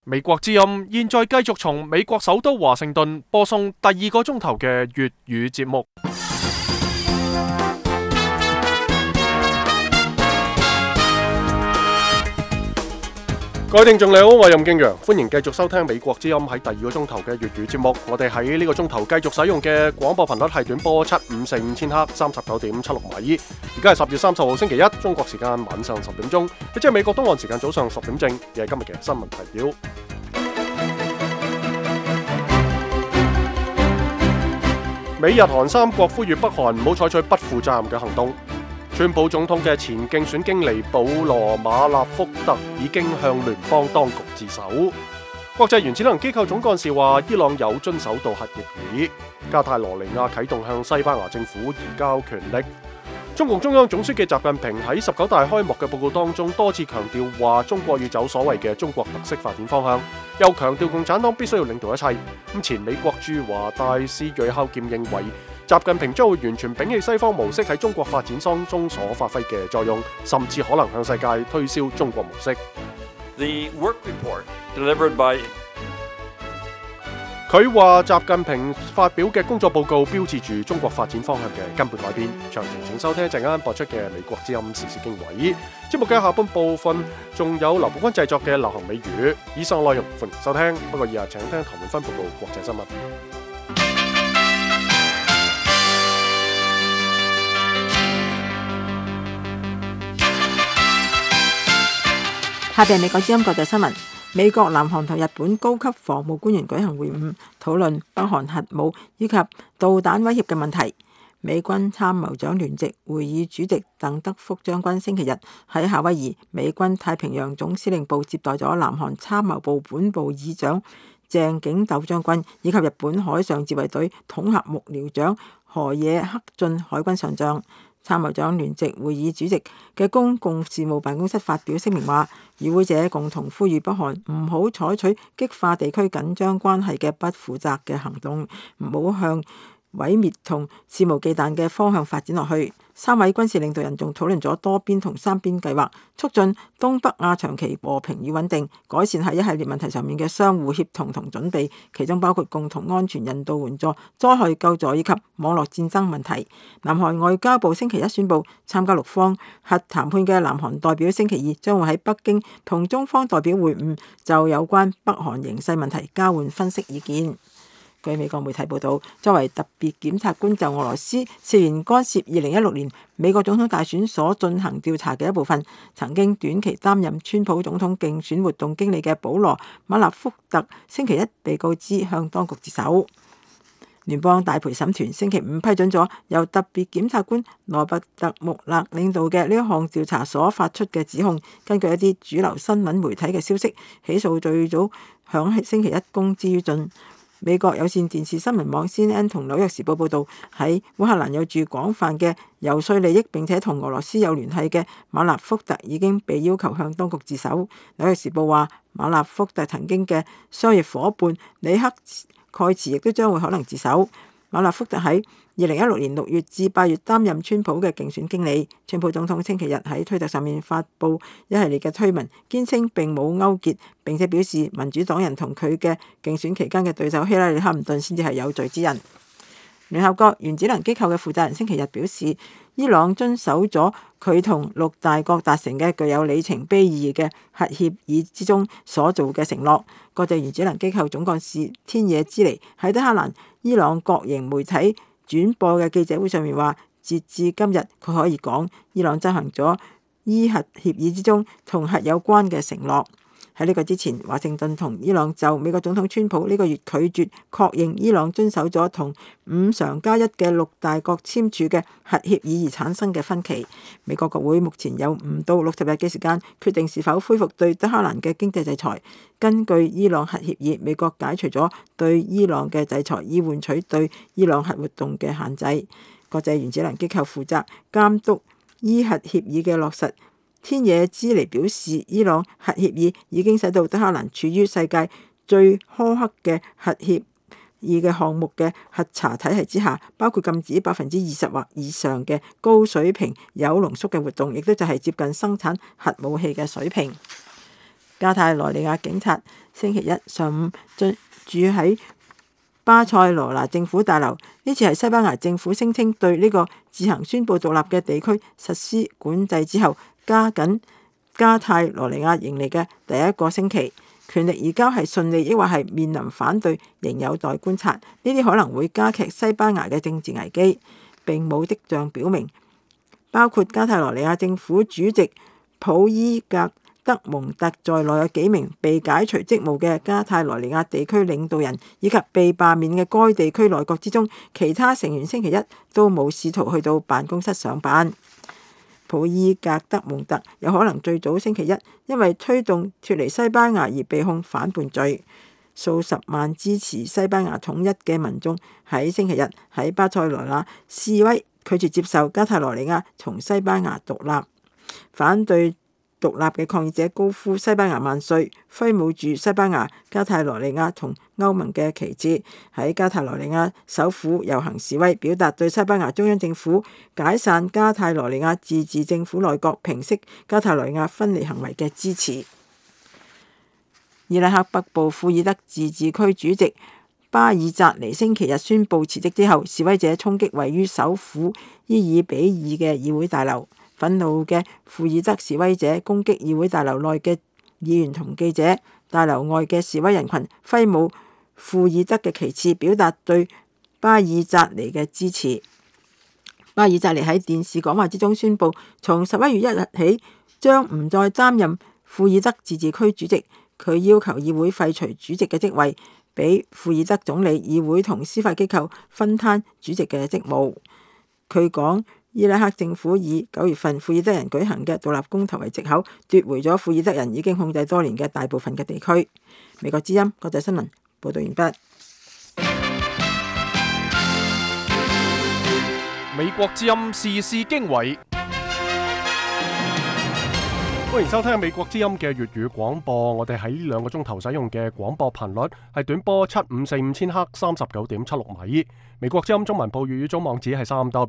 美國之音現在繼續從美國首都華盛頓播送第二個鐘頭嘅粵語節目。各位聽眾你好，我係任敬陽，歡迎繼續收聽美國之音喺第二個鐘頭嘅粵語節目。我哋喺呢個鐘頭繼續使用嘅廣播頻率係短波7545千赫39.76米。而家係10月30號星期一，中國時間晚上10點鐘，即係美國東岸時間早上10點正，亦係今日嘅新聞提要。美日韓三國呼籲北韓唔好採取不負責任嘅行動。川普總統嘅前競選經理保羅馬納福特已經向聯邦當局自首。國際原子能機構總幹事話，伊朗有遵守到核協議。加泰羅尼亞啟動向西班牙政府移交權力。中共中央總書記習近平喺19大開幕嘅報告當中多次強調話，中國要走所謂嘅中國特色發展方向，又強調共產黨必須要領導一切。前美國駐華大使呂孝儉認為，習近平將會完全摒棄西方模式喺中國發展當中所發揮嘅作用，甚至可能向世界推銷中國模式。 The work report delivered by 佢話習近平發表嘅工作報告標誌住中國發展方向嘅根本改變。詳情請收聽一陣間播出嘅美國之音時事經緯。節目嘅下半部分仲有劉寶君製作嘅流行美語。以上內容歡迎收聽，不過以下請聽譚永芬報告國際新聞。 下邊美國之音國際新聞。美國、南韓同日本高級防務官員舉行會晤，討論北韓核武以及導彈威脅嘅問題。美軍參謀長聯席會議主席鄧德福將軍星期日喺夏威夷美軍太平洋總司令部接待咗南韓參謀部本部議長鄭景斗將軍以及日本海上自衛隊統合幕僚長河野克俊海軍上將。參謀長聯席會議主席嘅公共事務辦公室發表聲明話，與會者共同呼籲北韓唔好採取激化地區緊張關係嘅不負責嘅行動，唔好向毀滅同肆無忌憚嘅方向發展落去。三位軍事領導人仲討論咗多邊同三邊計劃，促進東北亞長期和平與穩定，改善喺一系列問題上面嘅相互協同同準備，其中包括共同安全人道援助、災害救助以及網絡戰爭問題。南韓外交部星期一宣布，參加6方核談判嘅南韓代表星期二將會喺北京同中方代表會晤，就有關北韓形勢問題交換分析意見。據美國媒體報道，作為特別檢察官就俄羅斯涉嫌干涉2016年美國總統大選所進行調查嘅一部分，曾經短期擔任川普總統競選活動經理嘅保羅馬納福特星期一被告知向當局自首。聯邦大陪審團星期五批准咗由特別檢察官羅伯特穆勒領導嘅呢一項調查所發出嘅指控。根據一啲主流新聞媒體嘅消息，起訴最早響星期一公之於盡。美國有線電視新聞網 CNN 同紐約時報報導，喺烏克蘭有住廣泛嘅遊說利益並且同俄羅斯有聯繫嘅馬納福特已經被要求向當局自首。紐約時報話，馬納福特曾經嘅商業夥伴里克蓋茨亦都將會可能自首。馬納福特喺2016年6月至8月擔任川普嘅競選經理。川普總統星期日喺推特上面發布一系列嘅推文，堅稱並冇勾結，並且表示民主黨人同佢嘅競選期間嘅對手希拉里克林頓先至係有罪之人。聯合國原子能機構嘅負責人星期日表示，伊朗遵守咗佢同6大國達成嘅具有里程碑意義嘅核協議之中所做嘅承諾。國際原子能機構總幹事天野之尼喺德黑蘭伊朗國營媒體轉播嘅記者會上面話，截至今日佢可以講，伊朗執行咗伊核協議之中同核有關嘅承諾。喺呢個之前，華盛頓同伊朗就美國總統川普呢個月拒絕確認伊朗遵守咗同5+1嘅6大國簽署嘅核協議而產生嘅分歧。美國國會目前有5到60日嘅時間決定是否恢復對德黑蘭嘅經濟制裁。根據伊朗核協議，美國解除咗對伊朗嘅制裁，以換取對伊朗核活動嘅限制。國際原子能機構負責監督伊核協議嘅落實。天野之尼表示，伊朗核協議已經使到德黑蘭處於世界最苛刻嘅核協議嘅項目嘅核查體系之下，包括禁止20%或以上嘅高水平鈾濃縮嘅活動，亦都就係接近生產核武器嘅水平。 加泰羅尼亞警察星期一上午進駐喺巴塞羅那政府大樓，呢次係西班牙政府聲稱對呢個自行宣布獨立嘅地區實施管制之後，加緊加泰羅尼亞迎嚟嘅第一個星期。權力移交係順利，抑或係面臨反對，仍有待觀察。呢啲可能會加劇西班牙嘅政治危機。並冇跡象表明，包括加泰羅尼亞政府主席普伊格德蒙特在內有幾名被解除職務嘅加泰羅尼亞地區領導人，以及被罷免嘅該地區內閣之中，其他成員星期一都冇試圖去到辦公室上班。普伊格德蒙特有可能最早星期一因為推動脫離西班牙而被控反叛罪。數十萬支持西班牙統一嘅民眾喺星期日喺巴塞羅那示威，拒絕接受加泰羅尼亞從西班牙獨立。反對獨立嘅抗議者高呼西班牙萬歲，揮舞住西班牙、加泰羅尼亞同歐盟嘅旗幟，喺加泰羅尼亞首府遊行示威，表達對西班牙中央政府解散加泰羅尼亞自治政府內閣、平息加泰羅尼亞分離行為嘅支持。伊拉克北部庫爾德自治區主席巴爾扎尼星期日宣布辭職之後，示威者衝擊位於首府伊爾比爾嘅議會大樓。憤怒嘅庫爾德示威者攻擊議會大樓內嘅議員同記者，大樓外嘅示威人群揮舞庫爾德嘅旗幟，表達對巴爾扎尼嘅支持。巴爾扎尼喺電視講話之中宣布，從11月1日起將唔再擔任庫爾德自治區主席。佢要求議會廢除主席嘅職位，俾庫爾德總理、議會同司法機構分攤主席嘅職務。佢講，伊拉克政府以9月份庫爾德人舉行嘅獨立公投為藉口，奪回咗庫爾德人已經控制多年嘅大部分嘅地區。美國之音國際新聞報道完畢。 美國之音時事經緯，歡迎收聽美國之音嘅粵語廣播。我哋喺2個鐘頭使用嘅廣播頻率係短波7545千赫39.76米。美國之音中文部粵語總網址係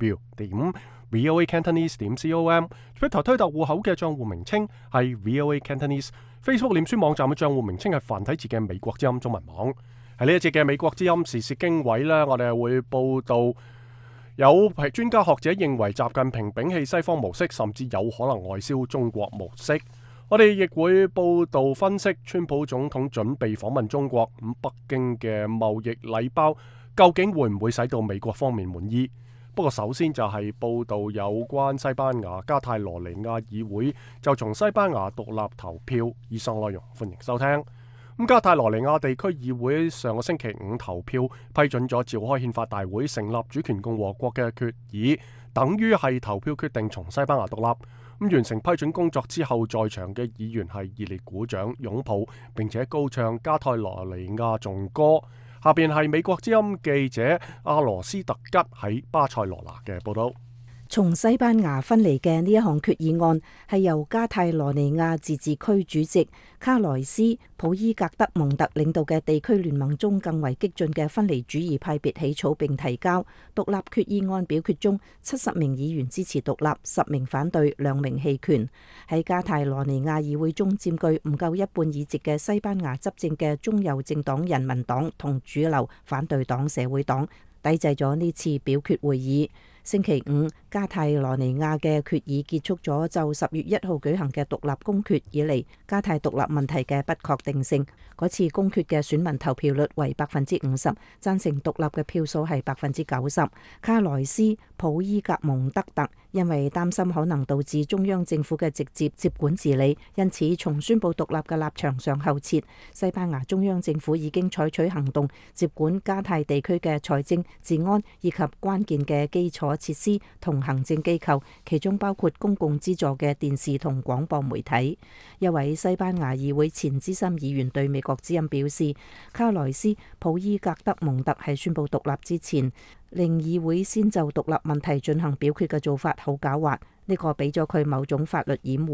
3w.voacantonese.com。Twitter 推特戶口嘅賬戶名稱係 VOA Cantonese。Facebook 臉書網站嘅賬戶名稱係繁體字嘅美國之音中文網。喺呢一節嘅美國之音時事經緯呢，我哋會報道有專家學者認為習近平摒棄西方模式，甚至有可能外銷中國模式。我哋亦會報道分析川普總統準備訪問中國，咁北京嘅貿易禮包究竟會唔會使到美國方面滿意？不過首先就係報道有關西班牙加泰羅尼亞議會就從西班牙獨立投票，以上內容歡迎收聽。加泰羅尼亞地區議會上個星期5投票批准咗召開憲法大會成立主權共和國嘅決議，等於係投票決定從西班牙獨立。完成批准工作之後，在場嘅議員係熱烈鼓掌擁抱，並且高唱加泰羅尼亞頌歌。下邊係美國之音記者阿羅斯特吉喺巴塞羅那嘅報道。 從西班牙分離嘅呢一項決議案係由加泰羅尼亞自治區主席卡萊斯普伊格德蒙特領導嘅地區聯盟中更為激進嘅分離主義派別起草並提交。獨立決議案表決中，70名議員支持獨立，10名反對，2名棄權。喺加泰羅尼亞議會中佔據唔夠一半議席嘅西班牙執政嘅中右政黨人民黨同主流反對黨社會黨抵制咗呢次表決會議。星期5，加泰羅尼亞嘅決議結束咗就10月1號舉行嘅獨立公決以嚟加泰獨立問題嘅不確定性。嗰次公決嘅選民投票率為50%，贊成獨立嘅票數係90%。卡萊斯普伊格蒙德特因為擔心可能導致中央政府嘅直接接管治理，因此從宣布獨立嘅立場上後撤。西班牙中央政府已經採取行動接管加泰地區嘅財政、治安以及關鍵嘅基礎設施同行政機構，其中包括公共資助嘅電視同廣播媒體。一位西班牙議會前資深議員對美國之音表示，卡萊斯普伊格德蒙特喺宣布獨立之前，令議會先就獨立問題進行表決嘅做法好狡猾，呢個俾咗佢某種法律掩護。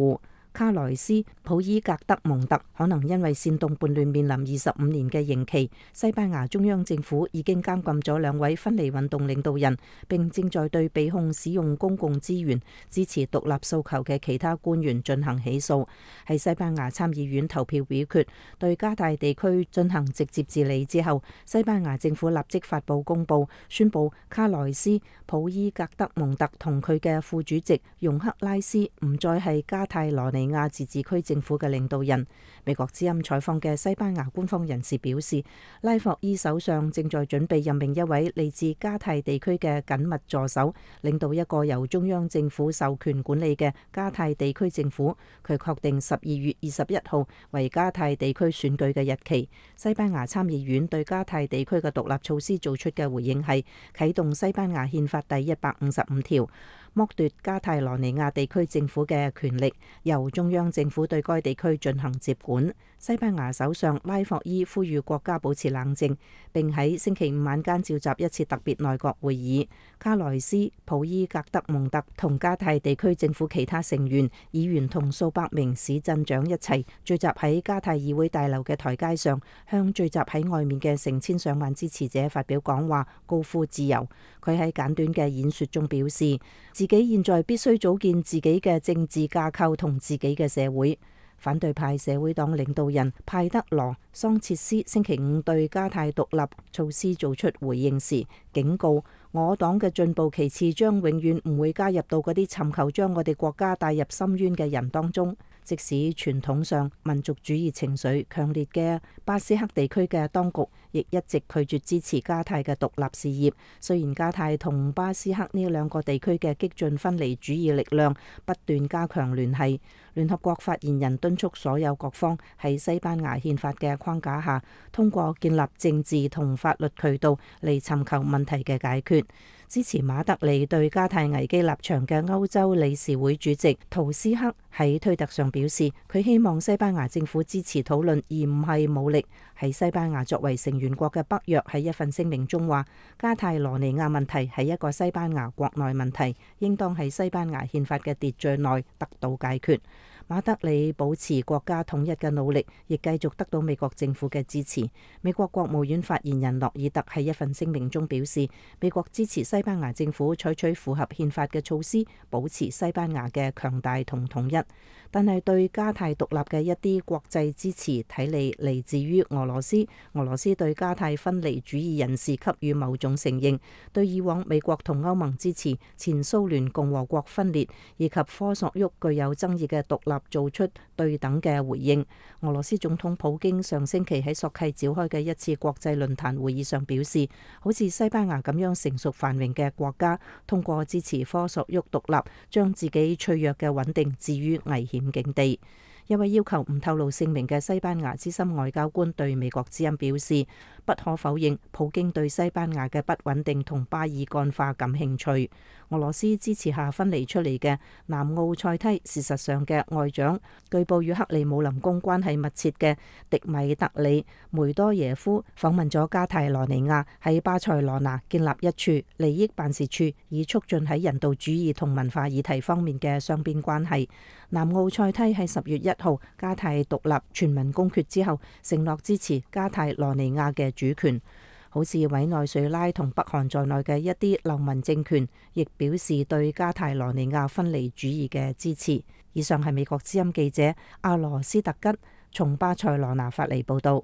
卡萊斯普伊格德蒙特可能因為煽動叛亂面臨25年嘅刑期。西班牙中央政府已經監禁咗2位分離運動領導人，並正在對被控使用公共資源支持獨立訴求嘅其他官員進行起訴。喺西班牙參議院投票表決對加泰地區進行直接治理之後，西班牙政府立即發布公報，宣布卡萊斯普伊格德蒙特同佢嘅副主席容克拉斯唔再係加泰羅尼亞自治區政府嘅領導人。美國之音採訪嘅西班牙官方人士表示，拉霍伊首相正在準備任命一位嚟自加泰地區嘅緊密助手，領導一個由中央政府授權管理嘅加泰地區政府。佢確定12月21號為加泰地區選舉嘅日期。西班牙參議院對加泰地區嘅獨立措施做出嘅回應係啟動西班牙憲法第155條，剝奪加泰羅尼亞地區政府嘅權力，由中央政府對該地區進行接管。西班牙首相拉霍伊呼籲國家保持冷靜，並喺星期五晚間召集一次特別內閣會議。卡萊斯普伊格德蒙特同加泰地區政府其他成員、議員同數百名市鎮長一齊聚集喺加泰議會大樓嘅台階上，向聚集喺外面嘅成千上萬支持者發表講話，高呼自由。佢喺簡短嘅演說中表示，自己現在必須組建自己嘅政治架構同自己嘅社會。反對派社會黨領導人派德羅桑切斯星期五對加泰獨立措施做出回應時，警告我黨嘅進步旗幟將永遠唔會加入到嗰啲尋求將我哋國家帶入深淵嘅人當中。即使傳統上民族主義情緒強烈嘅巴斯克地區嘅當局，亦一直拒絕支持加泰嘅獨立事業。雖然加泰同巴斯克呢2個地區嘅激進分離主義力量不斷加強聯繫，聯合國發言人敦促所有各方喺西班牙憲法嘅框架下，通過建立政治同法律渠道嚟尋求問題嘅解決。支持馬德里對加泰危機立場嘅歐洲理事會主席圖斯克喺推特上表示，佢希望西班牙政府支持討論而唔係武力。喺西班牙作為成員國嘅北約喺一份聲明中話，加泰羅尼亞問題係一個西班牙國內問題，應當喺西班牙憲法嘅秩序內得到解決。馬德里保持國家統一嘅努力亦繼續得到美國政府嘅支持。美國國務院發言人諾爾特喺一份聲明中表示，美國支持西班牙政府採取符合憲法嘅措施，保持西班牙嘅強大同統一。但係對加泰獨立嘅一啲國際支持睇嚟自於俄羅斯。俄羅斯對加泰分離主義人士給予某種承認，對以往美國同歐盟支持前蘇聯共和國分裂以及科索沃具有爭議嘅獨立做出對等嘅回應。俄羅斯總統普京上星期喺索契召開嘅一次國際論壇會議上表示，好似西班牙咁樣成熟繁榮嘅國家，通過支持科索沃獨立，將自己脆弱嘅穩定置於危險境地。一位要求唔透露姓名嘅西班牙資深外交官對美國之音表示，不可否認普京對西班牙嘅不穩定同巴爾幹化感興趣。俄羅斯支持下分離出嚟嘅南奧塞梯，事實上嘅外長據報與克里姆林宮關係密切嘅迪米特里梅多耶夫訪問咗加泰羅尼亞，喺巴塞羅那建立一處利益辦事處，以促進喺人道主義同文化議題方面嘅雙邊關係。南奧塞梯喺10月1號加泰獨立全民公決之後，承諾支持加泰羅尼亞嘅主權。好似委內瑞拉同北韓在內嘅一啲流民政權，亦表示對加泰羅尼亞分離主義嘅支持。以上係美國之音記者阿羅斯特吉從巴塞羅那發嚟報導。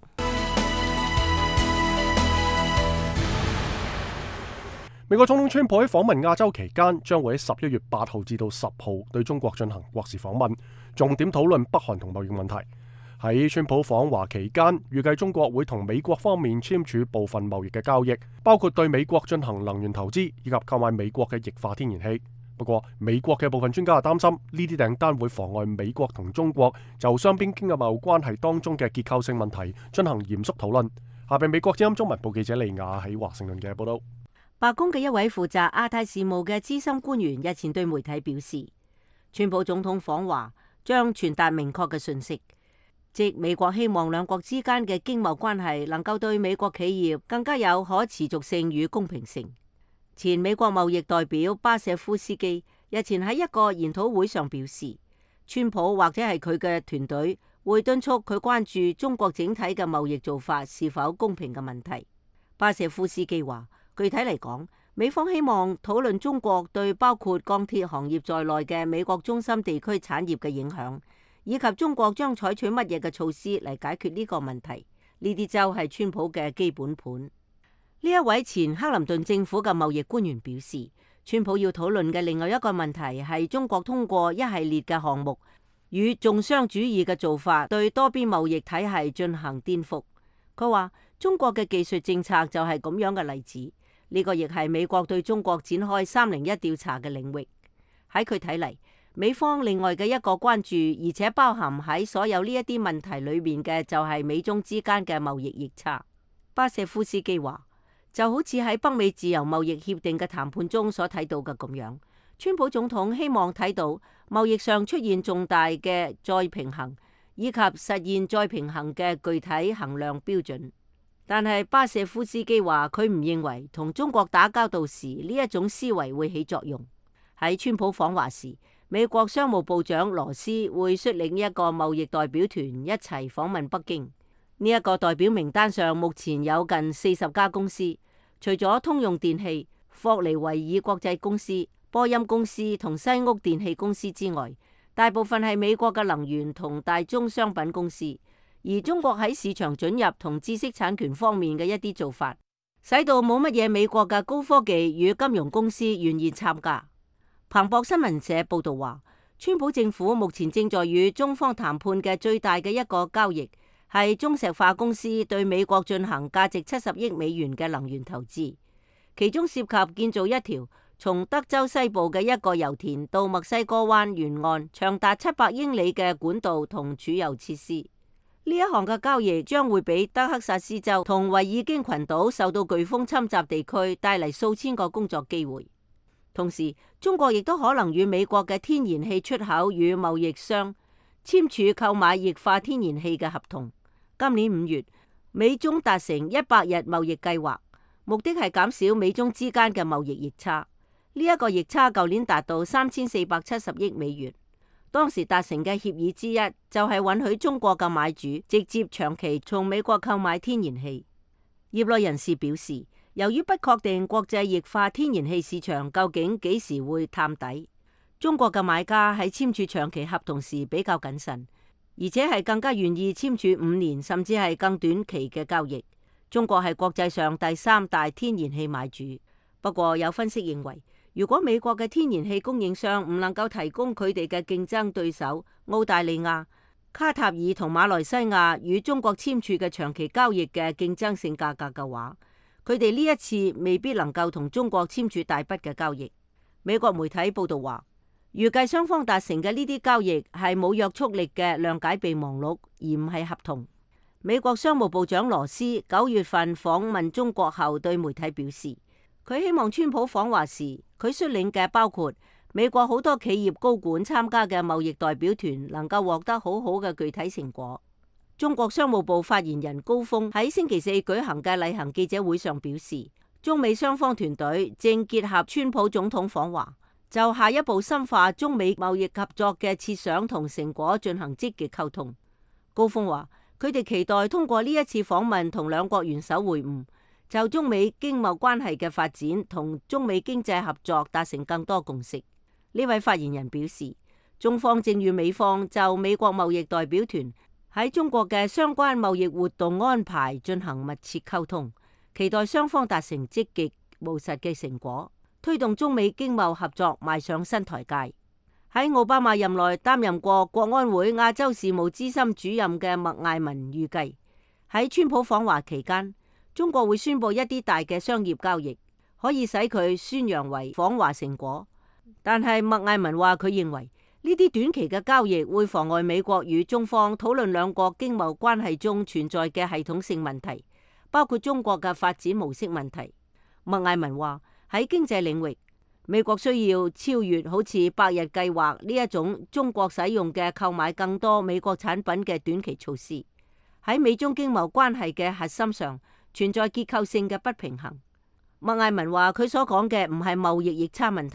美國總統川普喺訪問亞洲期間，將會喺11月8號至到10號對中國進行國事訪問，重點討論北韓同貿易問題。喺川普訪華期間，預計中國會同美國方面簽署部分貿易嘅交易，包括對美國進行能源投資以及購買美國嘅液化天然氣。不過，美國嘅部分專家擔心呢啲訂單會妨礙美國同中國就雙邊經濟貿易關係當中嘅結構性問題進行嚴肅討論。下邊美國之音中文部記者利亞喺華盛頓嘅報道。 白宮嘅一位負責亞太事務嘅資深官員日前對媒體表示，川普總統訪華將傳達明確嘅訊息，即美國希望兩國之間嘅經貿關係能夠對美國企業更加有可持續性與公平性。前美國貿易代表巴舍夫斯基日前喺一個研討會上表示， 川普或者係佢嘅團隊會敦促佢關注中國整體嘅貿易做法是否公平嘅問題。巴舍夫斯基話，具體嚟講，美方希望討論中國對包括鋼鐵行業在內嘅美國中心地區產業嘅影響，以及中國將採取乜嘢嘅措施嚟解決呢個問題。呢啲就係川普嘅基本盤。呢一位前克林頓政府嘅貿易官員表示，川普要討論嘅另外一個問題係中國通過一系列嘅項目與重商主義嘅做法對多邊貿易體系進行顛覆。佢話中國嘅技術政策就係咁樣嘅例子。呢個亦係美國對中國展開301調查嘅領域。喺佢睇嚟，美方另外嘅一個關注，而且包含喺所有呢一啲問題裏面嘅，就係美中之間嘅貿易逆差。巴舍夫斯基話，就好似喺北美自由貿易協定嘅談判中所睇到嘅咁樣，川普總統希望睇到貿易上出現重大嘅再平衡，以及實現再平衡嘅具體衡量標準。但係巴舍夫斯基話，佢唔認為同中國打交道時呢一種思維會起作用。喺川普訪華時，美國商務部長羅斯會率領一個貿易代表團一齊訪問北京。呢一個代表名單上目前有近40家公司，除咗通用電氣、霍尼維爾國際公司、波音公司同西屋電氣公司之外，大部分係美國嘅能源同大宗商品公司。而中國喺市場准入同知識產權方面嘅一啲做法，使到冇乜嘢美國嘅高科技與金融公司願意參加。彭博新聞社報道話，川普政府目前正在與中方談判嘅最大嘅一個交易，係中石化公司對美國進行價值70億美元嘅能源投資，其中涉及建造一條從德州西部嘅一個油田到墨西哥灣沿岸長達700英里嘅管道同儲油設施。呢一項嘅交易將會俾德克薩斯州同維爾京群島受到颶風侵襲地區帶嚟數千個工作機會。同時，中國亦都可能與美國嘅天然氣出口與貿易商簽署購買液化天然氣嘅合同。今年5月，美中達成100日貿易計劃，目的係減少美中之間嘅貿易逆差。呢一個逆差舊年達到3470億美元。當時達成嘅協議之一就係允許中國嘅買主直接長期從美國購買天然氣。業內人士表示，由於不確定國際液化天然氣市場究竟幾時會探底，中國嘅買家喺簽署長期合同時比較謹慎，而且係更加願意簽署5年甚至係更短期嘅交易。中國係國際上第3大天然氣買主。不過有分析認為，如果美國嘅天然氣供應商唔能夠提供佢哋嘅競爭對手澳大利亞、卡塔爾同馬來西亞與中國簽署嘅長期交易嘅競爭性價格嘅話，佢哋呢一次未必能夠同中國簽署大筆嘅交易。美國媒體報道話，預計雙方達成嘅呢啲交易係冇約束力嘅諒解備忘錄，而唔係合同。美國商務部長羅斯9月份訪問中國後對媒體表示，佢希望川普訪華時，佢率領嘅包括美國好多企業高管參加嘅貿易代表團能夠獲得好好嘅具體成果。中國商務部發言人高峰喺星期4舉行嘅例行記者會上表示，中美雙方團隊正結合川普總統訪華，就下一步深化中美貿易合作嘅設想同成果進行積極溝通。高峰話，佢哋期待通過呢一次訪問同兩國元首會晤，就中美經貿關係嘅發展同中美經濟合作達成更多共識。呢位發言人表示，中方正與美方就美國貿易代表團喺中國嘅相關貿易活動安排進行密切溝通，期待雙方達成積極務實嘅成果，推動中美經貿合作邁上新台階。喺奧巴馬任內擔任過國安會亞洲事務資深主任嘅麥艾文預計，喺川普訪華期間，中國會宣布一啲大嘅商業交易，可以使佢宣揚為訪華成果。但係麥艾文話，佢認為呢啲短期嘅交易會妨礙美國與中方討論兩國經貿關係中存在嘅系統性問題，包括中國嘅發展模式問題。麥艾文話，喺經濟領域，美國需要超越好似百日計劃呢一種中國使用嘅購買更多美國產品嘅短期措施。喺美中經貿關係嘅核心上存在結構性嘅不平衡。麥艾文話，佢所講嘅唔係貿易逆差問題，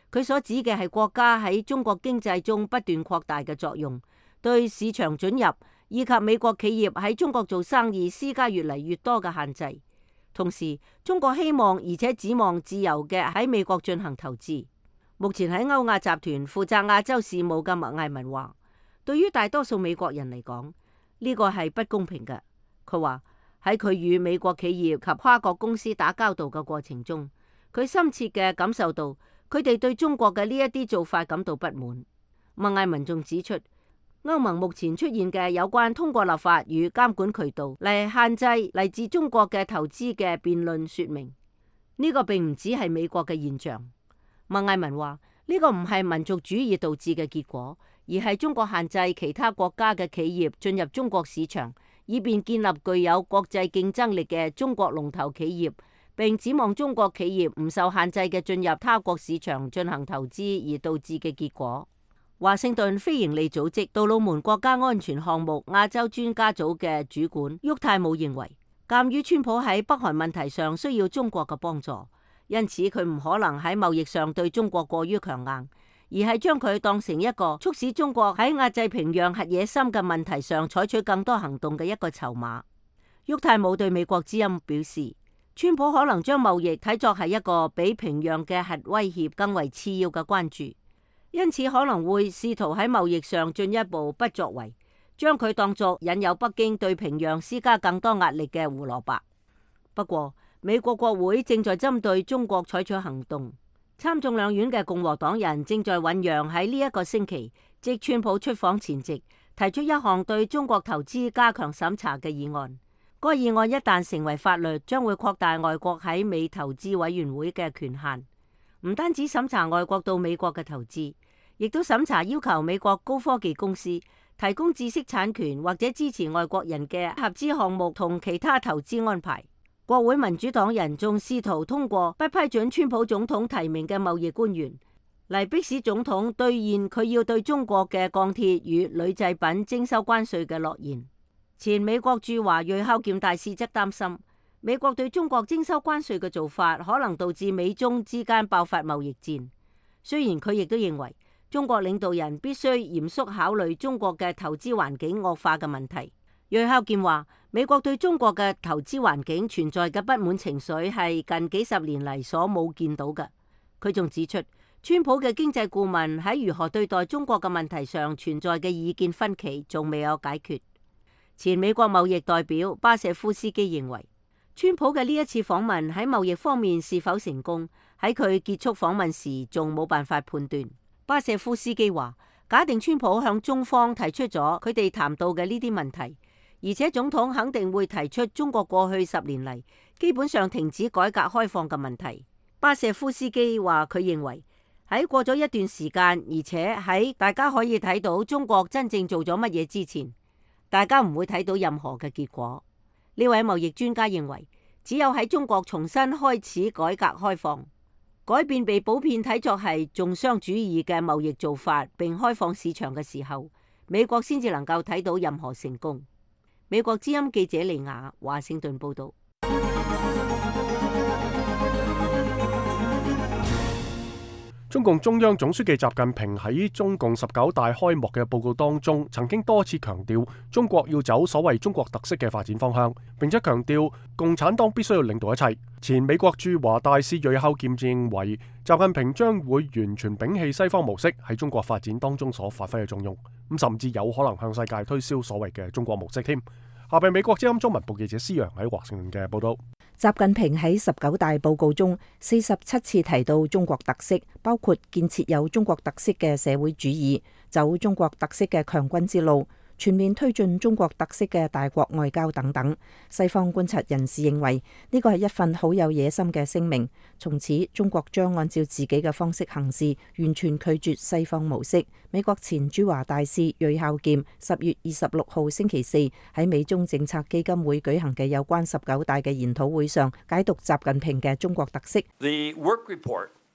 佢所指嘅係國家喺中國經濟中不斷擴大嘅作用，對市場准入以及美國企業喺中國做生意施加越嚟越多嘅限制。同時，中國希望而且指望自由嘅喺美國進行投資。目前喺歐亞集團負責亞洲事務嘅麥艾文話，對於大多數美國人嚟講，呢個係不公平嘅。佢話喺佢與美國企業及跨國公司打交道嘅過程中，佢深切嘅感受到佢哋對中國嘅呢一啲做法感到不滿。麥艾文仲指出，歐盟目前出現嘅有關通過立法與監管渠道嚟限制嚟自中國嘅投資嘅辯論說明，呢個並唔只係美國嘅現象。麥艾文話，呢個唔係民族主義導致嘅結果，而係中國限制其他國家嘅企業進入中國市場，以便建立具有國際競爭力嘅中國龍頭企業，並指望中國企業唔受限制嘅進入他國市場進行投資而導致嘅結果。華盛頓非營利組織杜魯門國家安全項目亞洲專家組嘅主管沃泰姆認為，鑒於川普喺北韓問題上需要中國嘅幫助，因此佢唔可能喺貿易上對中國過於強硬，而係將佢當成一個促使中國喺壓制平壤核野心嘅問題上採取更多行動嘅一個籌碼。沃泰姆對美國之音表示，川普可能將貿易睇作係一個比平壤嘅核威脅更為次要嘅關注，因此可能會試圖喺貿易上進一步不作為，將佢當作引誘北京對平壤施加更多壓力嘅胡蘿蔔。不過，美國國會正在針對中國採取行動，參眾兩院嘅共和黨人正在醞釀喺呢一個星期，即川普出訪前夕，提出一項對中國投資加強審查嘅議案。該議案一旦成為法律，將會擴大外國喺美投資委員會嘅權限。唔單止審查外國到美國嘅投資，亦都審查要求美國高科技公司提供知識產權或者支持外國人嘅合資項目同其他投資安排。國會民主黨人仲試圖通過不批准川普總統提名嘅貿易官員，嚟迫使總統兌現佢要對中國嘅鋼鐵與鋁製品徵收關稅嘅諾言。前美國駐華裔孝儉大使則擔心，美國對中國徵收關稅嘅做法可能導致美中之間爆發貿易戰。雖然佢亦都認為中國領導人必須嚴肅考慮中國嘅投資環境惡化嘅問題。裔孝儉話，美國對中國嘅投資環境存在嘅不滿情緒係近幾十年嚟所冇見到嘅。佢仲指出，川普嘅經濟顧問喺如何對待中國嘅問題上存在嘅意見分歧仲未有解決。前美國貿易代表巴舍夫斯基認為，川普嘅呢一次訪問喺貿易方面是否成功，喺佢結束訪問時仲冇辦法判斷。巴舍夫斯基話，假定川普向中方提出咗佢哋談到嘅呢啲問題，而且總統肯定會提出中國過去10年嚟基本上停止改革開放嘅問題。巴舍夫斯基話，佢認為喺過咗一段時間，而且喺大家可以睇到中國真正做咗乜嘢之前，大家唔會睇到任何嘅結果。呢位貿易專家認為，只有喺中國重新開始改革開放，改變被普遍睇作係重商主義嘅貿易做法，並開放市場嘅時候，美國先至能夠睇到任何成功。美國之音記者利亞華盛頓報道。 中共中央總書記習近平喺中共19大開幕嘅報告當中，曾經多次強調中國要走所謂中國特色嘅發展方向，並且強調共產黨必須要領導一切。前美國駐華大使裔孝儉認為，習近平將會完全摒棄西方模式喺中國發展當中所發揮嘅作用，甚至有可能向世界推銷所謂嘅中國模式添。下邊美國之音中文部記者施洋喺華盛頓嘅報道。 習近平喺19大報告中47次提到中國特色，包括建設有中國特色嘅社會主義，走中國特色嘅強軍之路，全面推進中國特色嘅大國外交等等。西方觀察人士認為呢個係一份好有野心嘅聲明，從此中國將按照自己嘅方式行事，完全拒絕西方模式。美國前駐華大使裔孝儉10月26號星期四喺美中政策基金會舉行嘅有關19大嘅研討會上，解讀習近平嘅中國特色。 The work report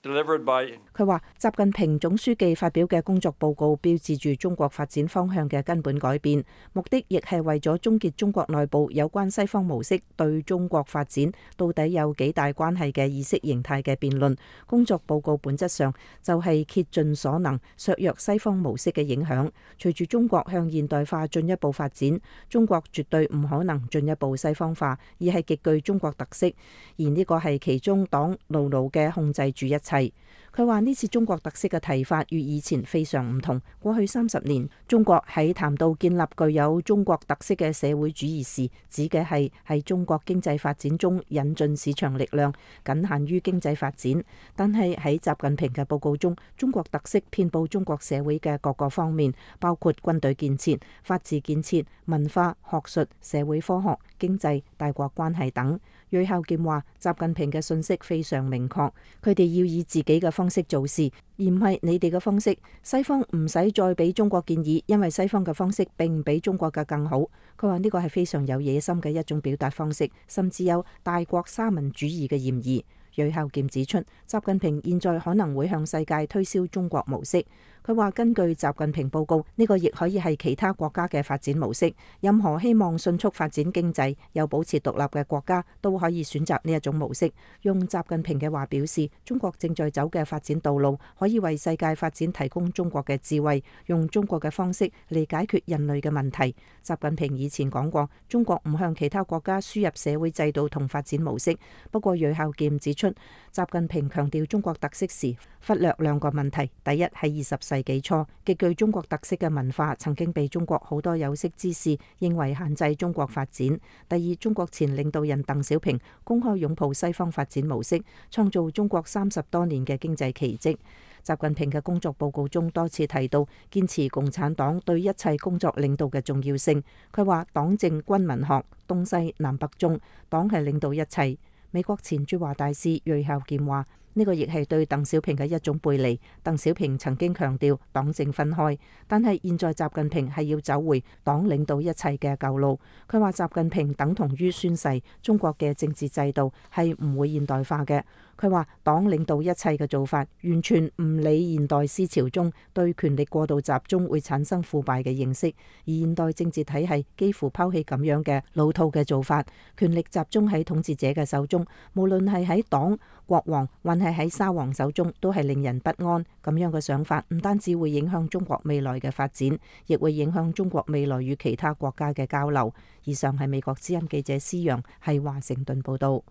delivered by 佢話習近平總書記發表嘅工作報告標誌住中國發展方向嘅根本改變，目的亦係為咗終結中國內部有關西方模式對中國發展到底有幾大關係嘅意識形態嘅辯論。工作報告本質上就係竭盡所能削弱西方模式嘅影響。隨住中國向現代化進一步發展，中國絕對唔可能進一步西方化，而係極具中國特色，而呢個係其中黨牢牢嘅控制住一切。佢話呢次中國特色嘅提法與以前非常唔同。過去30年，中國喺談到建立具有中國特色嘅社會主義時，指嘅係喺中國經濟發展中引進市場力量，僅限於經濟發展。但係喺習近平嘅報告中，中國特色遍佈中國社會嘅各個方面，包括軍隊建設、法治建設、文化、學術、社會科學、經濟、大國關係等。芮孝儉話：習近平嘅信息非常明確，佢哋要以自己嘅方式做事，而唔係你哋嘅方式。西方唔使再俾中國建議，因為西方嘅方式並唔比中國嘅更好。佢話呢個係非常有野心嘅一種表達方式，甚至有大國沙文主義嘅嫌疑。芮孝儉指出，習近平現在可能會向世界推銷中國模式。佢話根據習近平報告，呢個亦可以係其他國家嘅發展模式。任何希望迅速發展經濟又保持獨立嘅國家都可以選擇呢一種模式。用習近平嘅話表示，中國正在走嘅發展道路可以為世界發展提供中國嘅智慧，用中國嘅方式嚟解決人類嘅問題。習近平以前講過，中國唔向其他國家輸入社會制度同發展模式。不過芮孝儉指出，習近平強調中國特色時忽略兩個問題。第一，係20世紀初極具中國特色嘅文化曾經被中國好多有識之士認為限制中國發展。第二，中國前領導人鄧小平公開擁抱西方發展模式，創造中國30多年嘅經濟奇蹟。習近平嘅工作報告中多次提到堅持共產黨對一切工作領導嘅重要性。佢話黨政軍民學東西南北中，黨係領導一切。美國前駐華大使芮孝儉話：呢個亦係對鄧小平嘅一種背離。鄧小平曾經強調黨政分開，但係現在習近平係要走回黨領導一切嘅舊路。佢話習近平等同於宣誓，中國嘅政治制度係唔會現代化嘅。佢話黨領導一切嘅做法，完全唔理現代思潮中對權力過度集中會產生腐敗嘅認識，而現代政治體系幾乎拋棄咁樣嘅老套嘅做法，權力集中喺統治者嘅手中，無論係喺黨、國王還係喺沙皇手中，都係令人不安。咁樣嘅想法唔單止會影響中國未來嘅發展，亦會影響中國未來與其他國家嘅交流。以上係美國之音記者施陽喺華盛頓報道。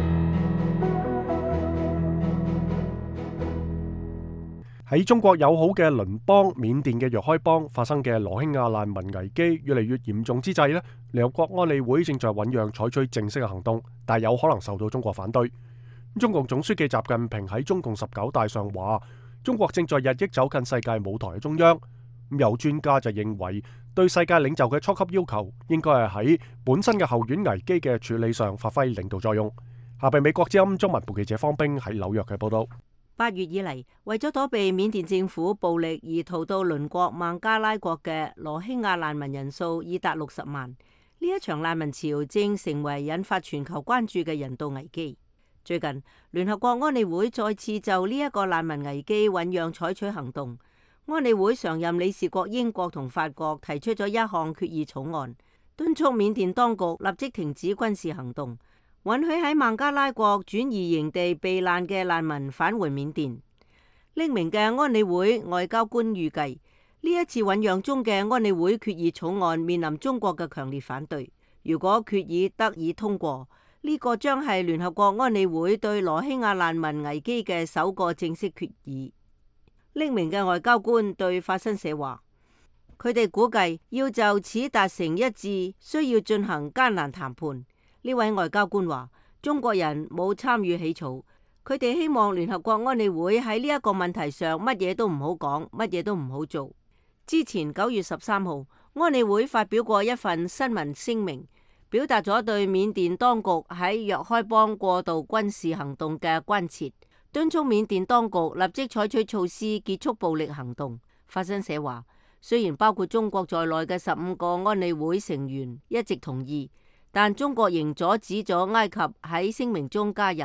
喺中國友好嘅鄰邦緬甸嘅若開邦發生嘅羅興亞難民危機越嚟越嚴重之際呢，聯合國安理會正在醞釀採取正式嘅行動，但有可能受到中國反對。中共總書記習近平喺中共19大上話，中國正在日益走近世界舞台嘅中央。有專家就認為，對世界領袖嘅初級要求應該係喺本身嘅後院危機嘅處理上發揮領導作用。下邊美國之音中文部記者方冰喺紐約嘅報道。 8月以嚟，為咗躲避緬甸政府暴力而逃到鄰國孟加拉國嘅羅興亞難民人數已達60萬。呢一場難民潮正成為引發全球關注嘅人道危機。最近，聯合國安理會再次就呢一個難民危機醞釀採取行動。安理會常任理事國英國同法國提出咗一項決議草案，敦促緬甸當局立即停止軍事行動，允許喺孟加拉國轉移營地避難嘅難民返回緬甸。匿名嘅安理會外交官預計，呢一次醞釀中嘅安理會決議草案面臨中國嘅強烈反對。如果決議得以通過，呢個將係聯合國安理會對羅興亞難民危機嘅首個正式決議。匿名嘅外交官對法新社話，佢哋估計要就此達成一致，需要進行艱難談判。呢位外交官話，中國人冇參與起草，佢哋希望聯合國安理會喺呢一個問題上乜嘢都唔好講，乜嘢都唔好做。之前9月13號，安理會發表過一份新聞聲明，表達咗對緬甸當局喺若開邦過度軍事行動嘅關切，敦促緬甸當局立即採取措施結束暴力行動。法新社話，雖然包括中國在內嘅15個安理會成員一直同意，但中國仍阻止咗埃及喺聲明中加入，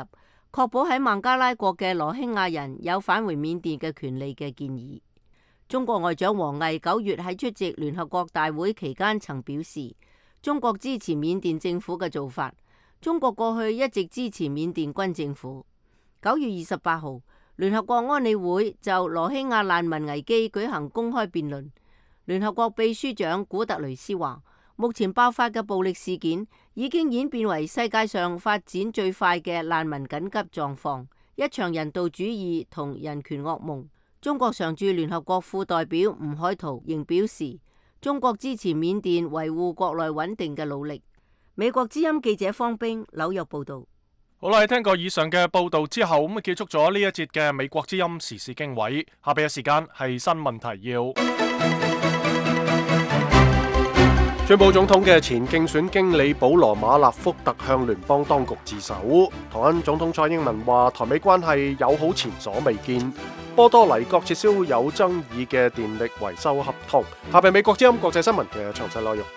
確保喺孟加拉國嘅羅興亞人有返回緬甸嘅權利嘅建議。中國外長王毅9月喺出席聯合國大會期間曾表示，中國支持緬甸政府嘅做法。中國過去一直支持緬甸軍政府。9月28號，聯合國安理會就羅興亞難民危機舉行公開辯論。聯合國秘書長古特雷斯話，目前爆發嘅暴力事件已經演變為世界上發展最快嘅難民緊急狀況，一場人道主義同人權噩夢。中國常駐聯合國副代表吳海濤仍表示，中國支持緬甸維護國內穩定嘅努力。美國之音記者方冰紐約報道。 好啦，聽過以上嘅報道之後，咁結束咗呢一節嘅美國之音時事經緯。下邊嘅時間係新聞提要。川普總統嘅前競選經理保羅馬納福特向聯邦當局自首。台灣總統蔡英文話，台美關係友好前所未見。波多黎各撤銷有爭議嘅電力維修合同。下邊美國之音國際新聞嘅詳細內容。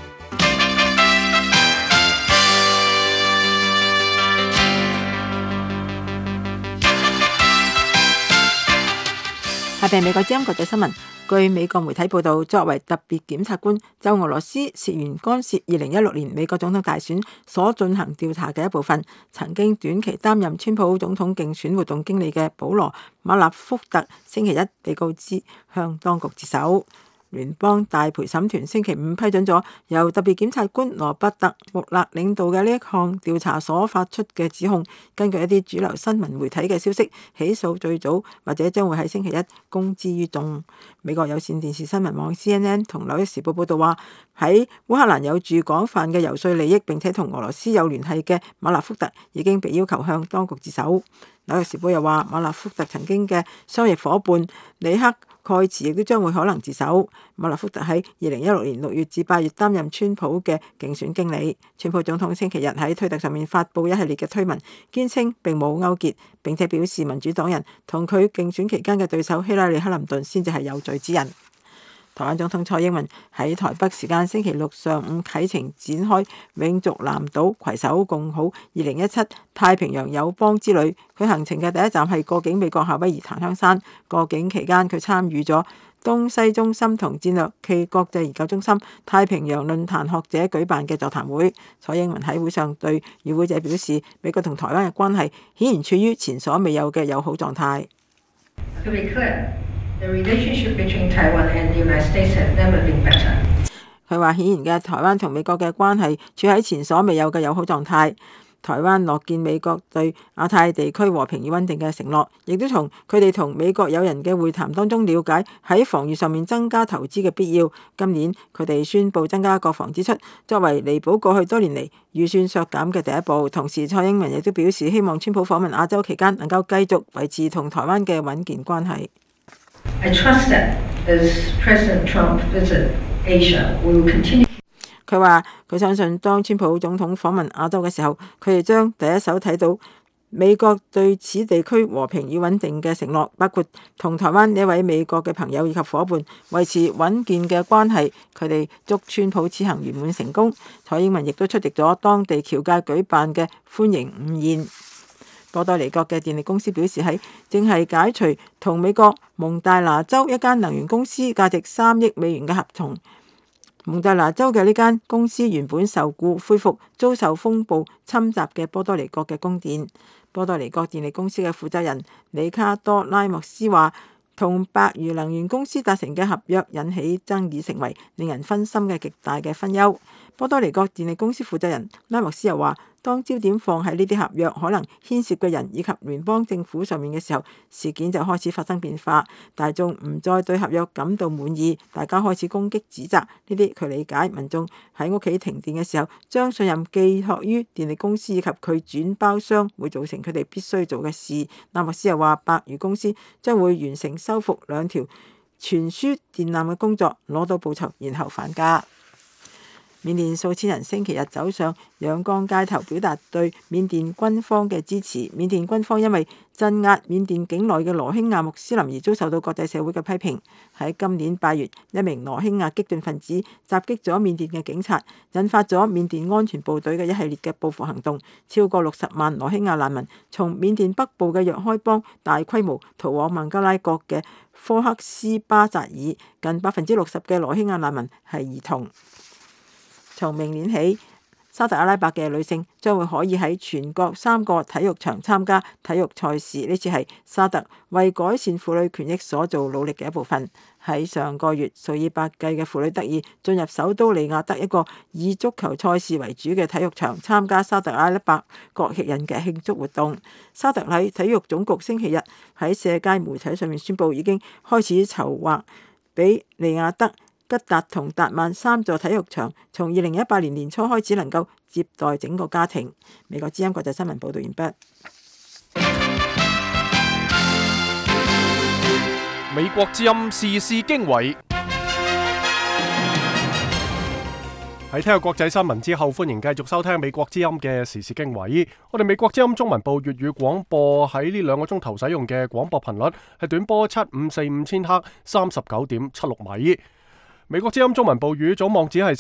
下邊美國之音國際新聞，據美國媒體報道，作為特別檢察官，就俄羅斯涉嫌干涉2016年美國總統大選所進行調查嘅一部分，曾經短期擔任川普總統競選活動經理嘅保羅馬納福特，星期一被告知向當局自首。聯邦大陪審團星期五批准咗由特別檢察官羅伯特穆勒領導嘅呢一項調查所發出嘅指控。根據一啲主流新聞媒體嘅消息，起訴最早或者將會喺星期一公之於眾。美國有線電視新聞網 CNN 同紐約時報報道話，喺烏克蘭有住廣泛嘅游說利益並且同俄羅斯有聯繫嘅馬納福特已經被要求向當局自首。紐約時報又話，馬納福特曾經嘅商業夥伴里克蓋茨亦都將會可能自首。馬納福特喺2016年6月至8月擔任川普嘅競選經理。川普總統星期日喺推特上面發布一系列嘅推文，堅稱並冇勾結，並且表示民主黨人同佢競選期間嘅對手希拉里克林頓先至係有罪之人。台灣總統蔡英文喺台北時間星期六上午啟程展開永續南島攜手共好2017太平洋友邦之旅。佢行程嘅第一站係過境美國夏威夷檀香山。過境期間佢參與咗東西中心同戰略暨國際研究中心太平洋論壇學者舉辦嘅座談會。蔡英文喺會上對與會者表示，美國同台灣嘅關係顯然處於前所未有嘅友好狀態。佢話顯然嘅，台灣同美國嘅關係處喺前所未有嘅友好狀態。台灣樂見美國對亞太地區和平與穩定嘅承諾，亦都從佢哋同美國友人嘅會談當中了解喺防禦上面增加投資嘅必要。今年佢哋宣布增加國防支出，作為彌補過去多年嚟預算削減嘅第一步。同時，蔡英文亦都表示希望川普訪問亞洲期間能夠繼續維持同台灣嘅穩健關係。 I trust that as President Trump visit Asia, we will continue. 佢話佢相信當川普總統訪問亞洲嘅時候，佢哋將第一手睇到美國對此地區和平與穩定嘅承諾，包括同台灣呢一位美國嘅朋友以及伙伴維持穩健嘅關係。佢哋祝川普此行圓滿成功。蔡英文亦都出席咗當地僑界舉辦嘅歡迎午宴。波多黎各嘅電力公司表示，正係解除同美國蒙大拿州一間能源公司價值3億美元嘅合同。蒙大拿州嘅呢間公司原本受僱恢復遭受風暴侵襲嘅波多黎各嘅供電。波多黎各電力公司嘅負責人里卡多拉莫斯話，同百餘能源公司達成嘅合約引起爭議，成為令人分心嘅極大嘅分憂。波多黎各電力公司負責人拉莫斯又話，當焦點放喺呢啲合約可能牽涉嘅人以及聯邦政府上面嘅時候，事件就開始發生變化。大眾唔再對合約感到滿意，大家開始攻擊指責。呢啲佢理解，民眾喺屋企停電嘅時候，將信任寄託於電力公司以及佢轉包商，會造成佢哋必須做嘅事。拉莫斯又話，百餘公司將會完成修復2條傳輸電纜嘅工作，攞到報酬，然後返家。 緬甸數千人星期日走上仰光街頭，表達對緬甸軍方嘅支持。緬甸軍方因為鎮壓緬甸境內嘅羅興亞穆斯林而遭受到國際社會嘅批評。喺今年8月，一名羅興亞激進分子襲擊咗緬甸嘅警察，引發咗緬甸安全部隊嘅一系列嘅報復行動。超過60萬羅興亞難民從緬甸北部嘅若開邦大規模逃往孟加拉國嘅科克斯巴扎爾，近60%嘅羅興亞難民係兒童。從明年起，沙特阿拉伯嘅女性將會可以喺全國3個體育場參加體育賽事。呢次係沙特為改善婦女權益所做努力嘅一部分。喺上個月，數以百計嘅婦女得以進入首都利雅得一個以足球賽事為主嘅體育場，參加沙特阿拉伯國慶日嘅慶祝活動。沙特喺體育總局星期日喺社交媒體上面宣布，已經開始籌劃俾利雅得、吉達同達曼3座體育場，從2018年年初開始能夠接待整個家庭。美國之音國際新聞報道完畢。 美國之音時事經緯。喺聽過國際新聞之後，歡迎繼續收聽美國之音嘅時事經緯。我哋美國之音中文部粵語廣播喺呢2個鐘頭使用嘅廣播頻率係短波7545千赫39.76米。美國之音中文部語組網址係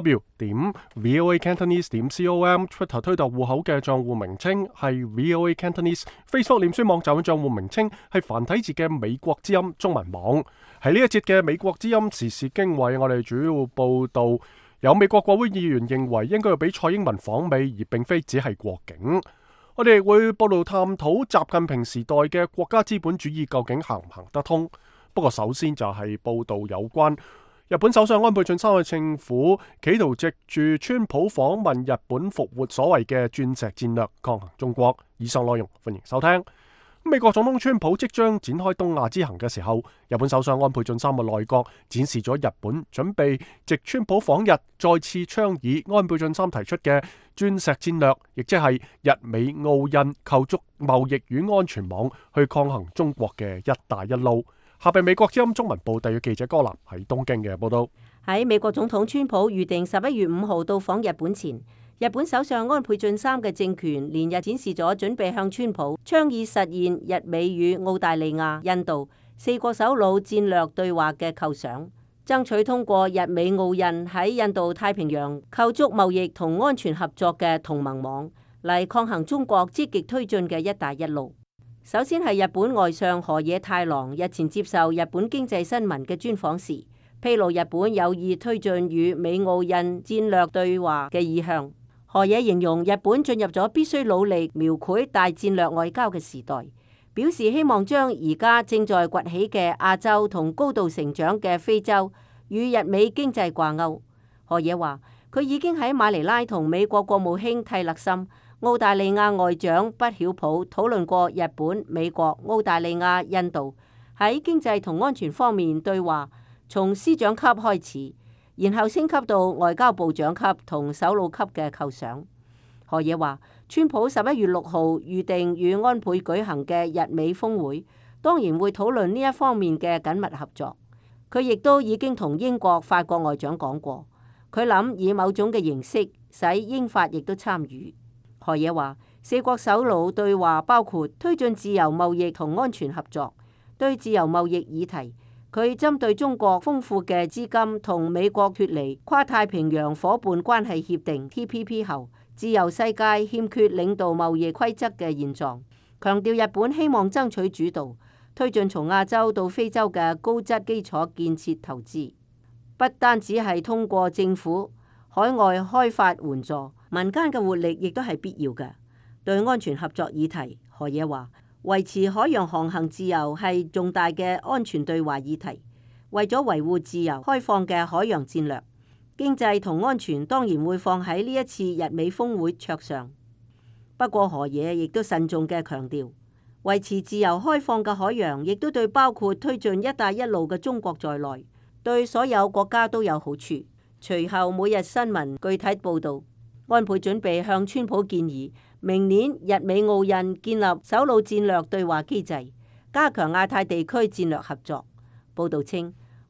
3w.voacantonese.com，Twitter 推特戶口嘅賬戶名稱係 VOA Cantonese，Facebook 臉書網站嘅賬戶名稱係繁體字嘅美國之音中文網。喺呢一節嘅美國之音時事經緯，我哋主要報道有美國國會議員認為應該要俾蔡英文訪美，而並非只係過境。我哋會報道探討習近平時代嘅國家資本主義究竟行唔行得通。不過首先就係報道有關日本首相安倍晉三嘅政府企圖藉住川普訪問日本復活所謂嘅鑽石戰略抗衡中國。以上內容歡迎收聽。美國總統川普即將展開東亞之行嘅時候，日本首相安倍晉三嘅內閣展示咗日本準備藉川普訪日再次倡議安倍晉三提出嘅鑽石戰略，亦即係日美澳印構築貿易與安全網去抗衡中國嘅一帶一路。下邊美國之音中文部特約記者柯南喺東京嘅報道。 喺美國總統川普預定11月5號到訪日本前，日本首相安倍晉三嘅政權連日展示咗準備向川普倡議實現日美與澳大利亞、印度4個首腦戰略對話嘅構想，爭取通過日美澳印喺印度太平洋構築貿易同安全合作嘅同盟網，嚟抗衡中國積極推進嘅一帶一路。首先係日本外相河野太郎日前接受日本經濟新聞嘅專訪時，披露日本有意推進與美澳印戰略對話嘅意向。河野形容日本進入咗必須努力描繪大戰略外交嘅時代，表示希望將而家正在崛起嘅亞洲同高度成長嘅非洲與日美經濟掛鈎。河野話佢已經喺馬尼拉同美國國務卿蒂勒森、澳大利亞外長畢曉普討論過日本、美國、澳大利亞、印度喺經濟同安全方面對話，從司長級開始，然後升級到外交部長級同首腦級嘅構想。河野話，川普11月6號預定與安倍舉行嘅日美峰會，當然會討論呢一方面嘅緊密合作。佢亦都已經同英國、法國外長講過，佢諗以某種嘅形式使英法亦都參與。河野話，4國首腦對話包括推進自由貿易同安全合作。對自由貿易議題，佢針對中國豐富嘅資金同美國脫離跨太平洋夥伴關係協定 TPP 後，自由世界欠缺領導貿易規則嘅現狀，強調日本希望爭取主導，推進從亞洲到非洲嘅高質基礎建設投資，不單止係通過政府海外開發援助，民間嘅活力亦都係必要嘅。對安全合作議題，河野話維持海洋航行自由係重大嘅安全對話議題。為咗維護自由開放嘅海洋戰略，經濟同安全當然會放喺呢一次日美峰會桌上。不過河野亦都慎重嘅強調，維持自由開放嘅海洋亦都對包括推進一帶一路嘅中國在內，對所有國家都有好處。隨後每日新聞具體報導，安倍準備向川普建議，明年日美澳印建立首腦戰略對話機制，加強亞太地區戰略合作。報導稱，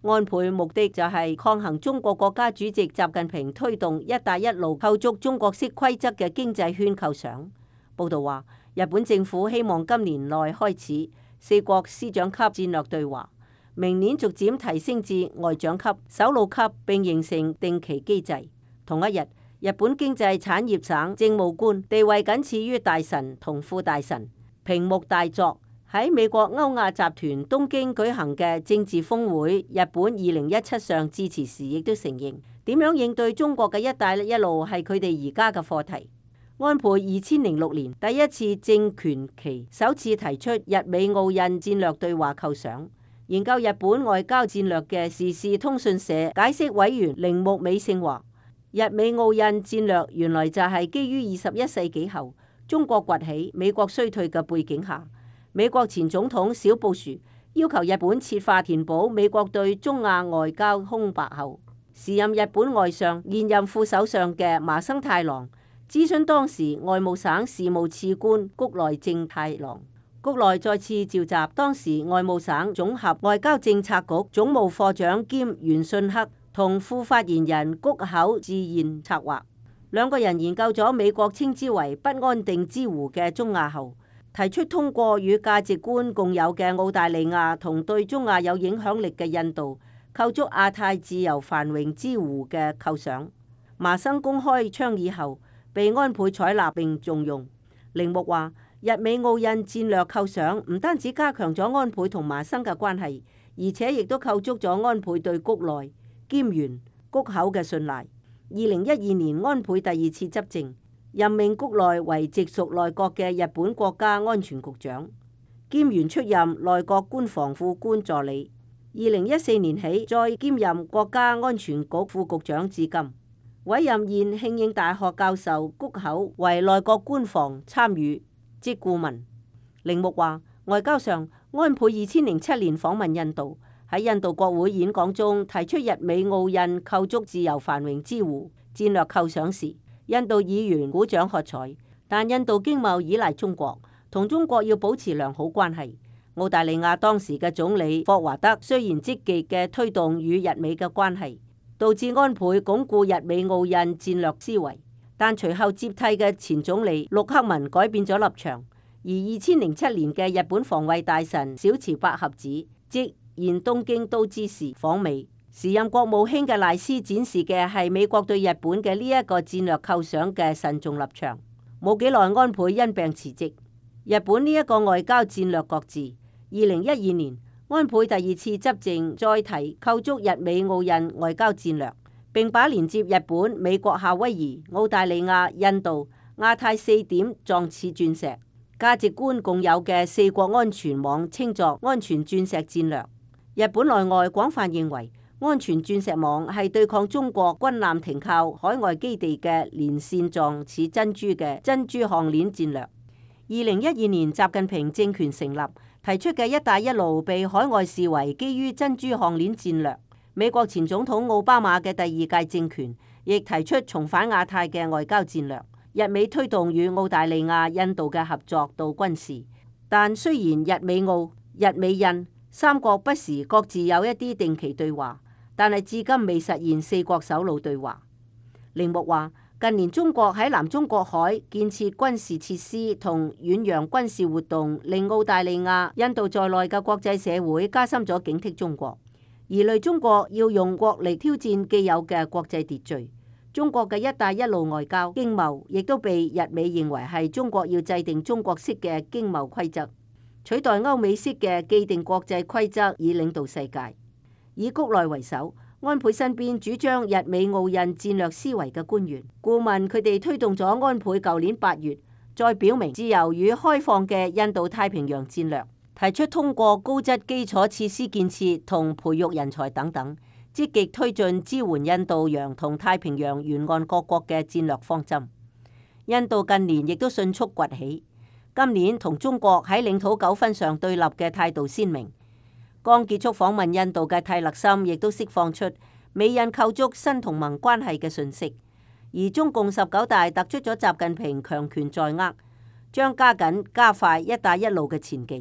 安倍目的就係抗衡中國國家主席習近平推動一帶一路構築中國式規則嘅經濟圈構想。報道話，日本政府希望今年內開始四國司長級戰略對話，明年逐漸提升至外長級、首腦級，並形成定期機制。同一日，日本經濟產業省政務官地位僅次於大臣同副大臣平木大作喺美國歐亞集團東京舉行嘅政治峰會日本2017上致辭時，亦都承認點樣應對中國嘅一帶一路係佢哋而家嘅課題。安倍2006年第一次政權期首次提出日美澳印戰略對話構想。研究日本外交戰略嘅時事通訊社解釋委員鈴木美勝話，日美澳印戰略原來就係基於21世紀後中國崛起、美國衰退嘅背景下，美國前總統小布殊要求日本設法填補美國對中亞外交空白後，時任日本外相、現任副首相嘅麻生太郎諮詢當時外務省事務次官谷內正太郎，谷內再次召集當時外務省總合外交政策局總務課長兼原信克同副發言人谷口智彥策劃，兩個人研究咗美國稱之為不安定之湖嘅中亞後，提出通過與價值觀共有嘅澳大利亞同對中亞有影響力嘅印度構築亞太自由繁榮之湖嘅構想。麻生公開倡議後，被安倍採納並重用。鈴木話，日美澳印戰略構想唔單止加強咗安倍同麻生嘅關係，而且亦都構築咗安倍對谷內、菅原、谷口嘅信賴。2012年安倍第二次執政，任命谷內為直屬內閣嘅日本國家安全局長，菅原出任內閣官房副官助理。2014年起再兼任國家安全局副局長至今，委任現慶應大學教授谷口為內閣官房參與即顧問。鈴木話，外交上，安倍2007年訪問印度，喺印度國會演講中提出日美澳印構築自由繁榮之湖戰略構想時，印度議員鼓掌喝彩。但印度經貿依賴中國，同中國要保持良好關係。澳大利亞當時嘅總理霍華德雖然積極嘅推動與日美嘅關係，導致安倍鞏固日美澳印戰略思維，但隨後接替嘅前總理陸克文改變咗立場。而2007年嘅日本防衛大臣小池百合子即現東京都知事訪美，時任國務卿嘅賴斯展示嘅係美國對日本嘅呢一個戰略構想嘅慎重立場。冇幾耐，安倍因病辭職，日本呢一個外交戰略擱置。2012年，安倍第二次執政再提構築日美澳印外交戰略，並把連接日本、美國、夏威夷、澳大利亞、印度、亞太4點狀似鑽石價值觀共有嘅四國安全網稱作安全鑽石戰略。日本內外廣泛認為，安全鑽石網係對抗中國軍艦停靠海外基地嘅連線狀似珍珠嘅珍珠項鏈戰略。2012年，習近平政權成立，提出嘅一帶一路被海外視為基於珍珠項鏈戰略。美國前總統奧巴馬嘅第二屆政權亦提出重返亞太嘅外交戰略。日美推動與澳大利亞、印度嘅合作到軍事，但雖然日美澳、日美印三國不時各自有一啲定期對話，但係至今未實現四國首腦對話。鈴木話，近年中國喺南中國海建設軍事設施同遠洋軍事活動，令澳大利亞、印度在內嘅國際社會加深咗警惕中國，疑慮中國要用國力挑戰既有嘅國際秩序。中國嘅一帶一路外交經貿亦都被日美認為係中國要制定中國式嘅經貿規則，取代歐美式嘅既定國際規則以領導世界。以谷內為首，安倍身邊主張日美澳印戰略思維嘅官員顧問，佢哋推動咗安倍舊年8月再表明自由與開放嘅印度太平洋戰略，提出通過高質基礎設施建設同培育人才等等，積極推進支援印度洋同太平洋沿岸各國嘅戰略方針。印度近年亦都迅速崛起，今年同中國喺領土糾紛上對立嘅態度鮮明。剛結束訪問印度嘅泰勒森亦都釋放出美印構築新同盟關係嘅訊息，而中共19大突出咗習近平強權在握，將加緊加快一帶一路嘅前景，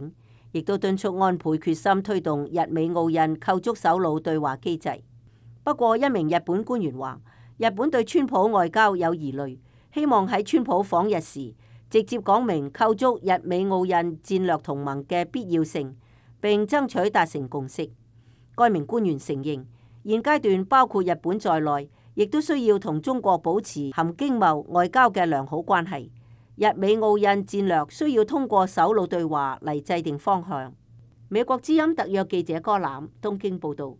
亦都敦促安倍決心推動日美澳印構築首腦對話機制。不過，一名日本官員話，日本對川普外交有疑慮，希望喺川普訪日時直接講明構築日美澳印戰略同盟嘅必要性，並爭取達成共識。該名官員承認，現階段包括日本在內，亦都需要同中國保持含經貿外交嘅良好關係。日美澳印戰略需要通過首腦對話嚟制定方向。美國之音特約記者柯攬東京報道。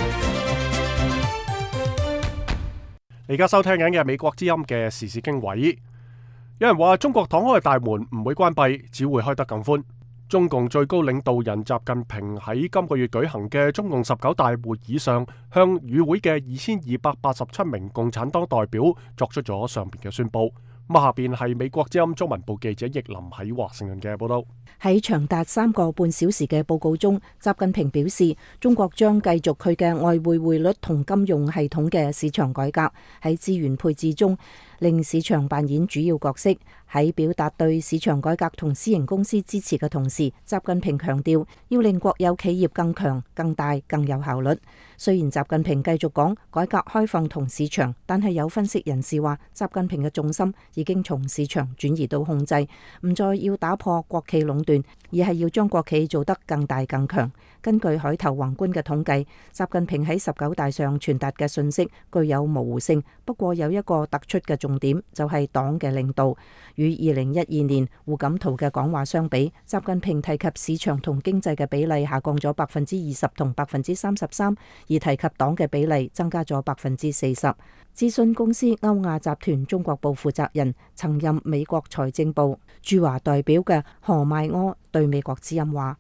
你而家收聽緊嘅美國之音嘅時事經緯。有人話中國敞開嘅大門唔會關閉，只會開得更寬。中共最高領導人習近平喺今個月舉行嘅中共19大會議上，向與會嘅2287名共產黨代表作出咗上邊嘅宣佈。咁下邊係美國之音中文部記者易林喺華盛頓嘅報道。 喺長達3個半小時嘅報告中，習近平表示，中國將繼續佢嘅外匯匯率同金融系統嘅市場改革，喺資源配置中令市場扮演主要角色。喺表達對市場改革同私營公司支持嘅同時，習近平強調要令國有企業更強、更大、更有效率。雖然習近平繼續講改革開放同市場，但係有分析人士話，習近平嘅重心已經從市場轉移到控制，唔再要打破國企壟斷，而係要將國企做得更大更強。根據海頭宏觀嘅統計，習近平喺19大上傳達嘅信息具有模糊性，不過有一個突出嘅重點，就係黨嘅領導。與2012年胡錦濤嘅講話相比，習近平提及市場同經濟嘅比例下降咗20%同33%，而提及黨嘅比例增加咗40%。諮詢公司歐亞集團中國部負責人、曾任美國財政部駐華代表嘅何邁柯對美國之音話：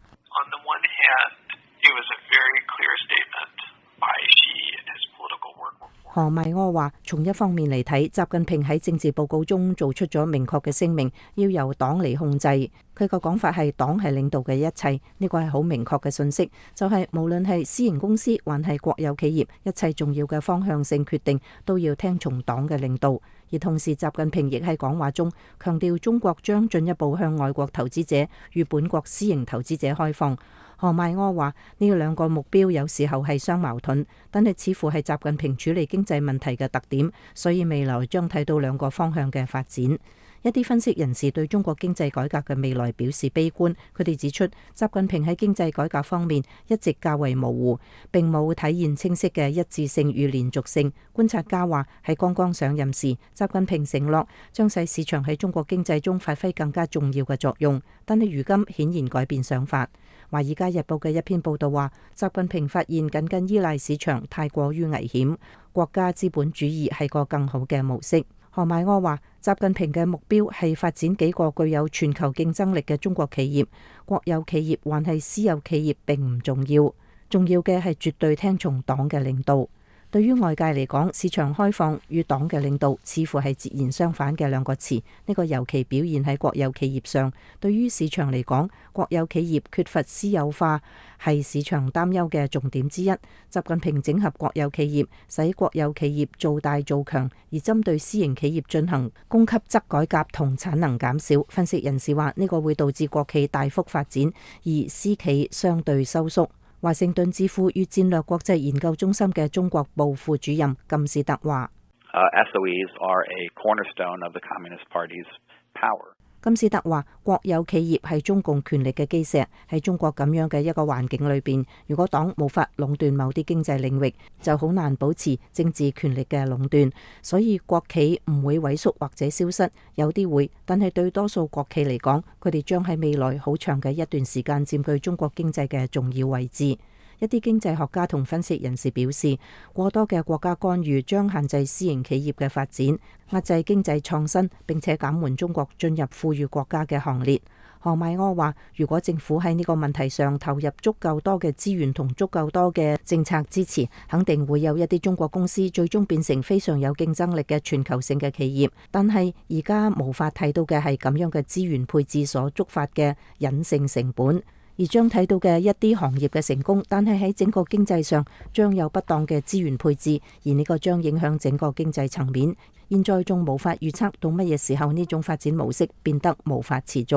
何邁柯話，從一方面嚟睇，習近平喺政治報告中做出咗明確嘅聲明，要由黨嚟控制。佢個講法係黨係領導嘅一切，呢個係好明確嘅信息，就係無論係私營公司還係國有企業，一切重要嘅方向性決定都要聽從黨嘅領導。而同時，習近平亦喺講話中強調，中國將進一步向外國投資者與本國私營投資者開放。何邁柯話，呢兩個目標有時候係相矛盾，但係似乎係習近平處理經濟問題嘅特點，所以未來將睇到兩個方向嘅發展。一啲分析人士對中國經濟改革嘅未來表示悲觀，佢哋指出，習近平喺經濟改革方面一直較為模糊，並冇體現清晰嘅一致性與連續性。觀察家話，喺剛剛上任時，習近平承諾將使市場喺中國經濟中發揮更加重要嘅作用，但係如今顯然改變想法。華爾街日報嘅一篇報道話，習近平發現僅依賴市場太過於危險，國家資本主義係個更好嘅模式。何邁柯話，習近平嘅目標係發展幾個具有全球競爭力嘅中國企業，國有企業還係私有企業並唔重要，重要嘅係絕對聽從黨嘅領導。對於外界嚟講，市場開放與黨嘅領導似乎係截然相反嘅兩個詞，呢個尤其表現喺國有企業上。對於市場嚟講，國有企業缺乏私有化係市場擔憂嘅重點之一。習近平整合國有企業，使國有企業做大做強，而針對私營企業進行供給側改革同產能減少。分析人士話，呢個會導致國企大幅發展，而私企相對收縮。華盛頓智庫與戰略國際研究中心嘅中國部副主任金士德話：SOEs are a cornerstone of the Communist Party's power. 金士德話：國有企業係中共權力嘅基石。喺中國咁樣嘅一個環境裏邊，如果黨無法壟斷某啲經濟領域，就好難保持政治權力嘅壟斷。所以國企唔會萎縮或者消失，有啲會，但係對多數國企嚟講，佢哋將喺未來好長嘅一段時間佔據中國經濟嘅重要位置。一啲經濟學家同分析人士表示，過多嘅國家干預將限制私營企業嘅發展，壓制經濟創新，並且減緩中國進入富裕國家嘅行列。何邁柯話，如果政府喺呢個問題上投入足夠多嘅資源同足夠多嘅政策支持，肯定會有一啲中國公司最終變成非常有競爭力嘅全球性嘅企業。但係而家無法睇到嘅係咁樣嘅資源配置所觸發嘅隱性成本。而將睇到嘅一啲行業嘅成功，但係喺整個經濟上將有不當嘅資源配置，而呢個將影響整個經濟層面。現在仲無法預測到乜嘢時候呢種發展模式變得無法持續。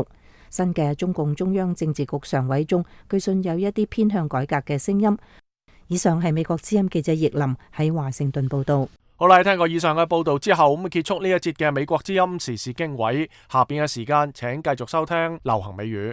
新嘅中共中央政治局常委中，據信有一啲偏向改革嘅聲音。以上係美國之音記者葉林喺華盛頓報道。 好啦，聽過以上嘅報道之後，咁結束呢一節嘅美國之音時事經緯。下邊嘅時間，請繼續收聽流行美語。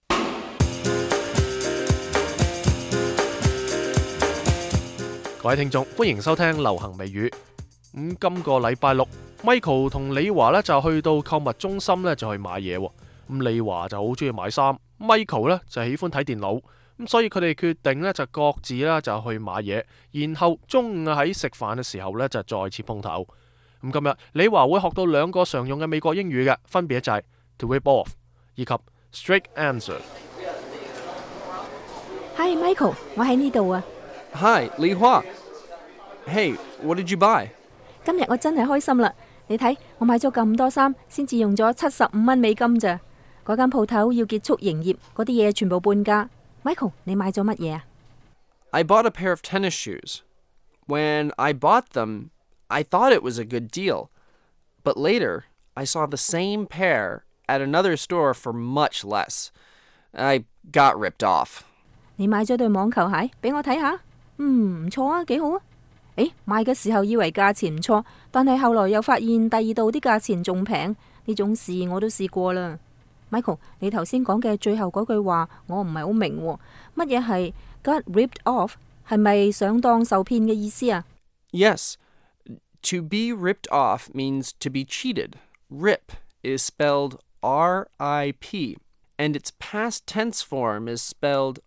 各位聽眾，歡迎收聽流行美語。今個禮拜六 ，Michael 同李華呢就去到購物中心呢就去買嘢。咁李華就好中意買衫，Michael 呢就喜歡睇電腦。咁所以佢哋決定呢就各自呢就去買嘢，然後中午喺食飯嘅時候呢就再次碰頭。咁今日李華會學到兩個常用嘅美國英語嘅，分別就係 to rip off 以及 straight answer。Hi Michael， 我喺呢度啊。 Hi， 李華。Hey， what did you buy？ 今日我真係開心啦！你睇，我買咗咁多衫，先至用咗75蚊美金咋。嗰間鋪頭要結束營業，嗰啲嘢全部半價。Michael， 你買咗乜嘢啊？ I bought a pair of tennis shoes. When I bought them, I thought it was a good deal. But later, I saw the same pair at another store for much less. I got ripped off. 你買咗對網球鞋俾我睇下？唔錯啊，幾好啊！買嘅時候以為價錢唔錯，但係後來又發現第二度啲價錢仲平。呢種事我都試過啦。Michael， 你頭先講嘅最後嗰句話我唔係好明喎，乜嘢係 got ripped off？ 係咪上當受騙嘅意思啊？ Yes, to be ripped off means to be cheated. Rip is spelled R-I-P, and its past tense form is spelled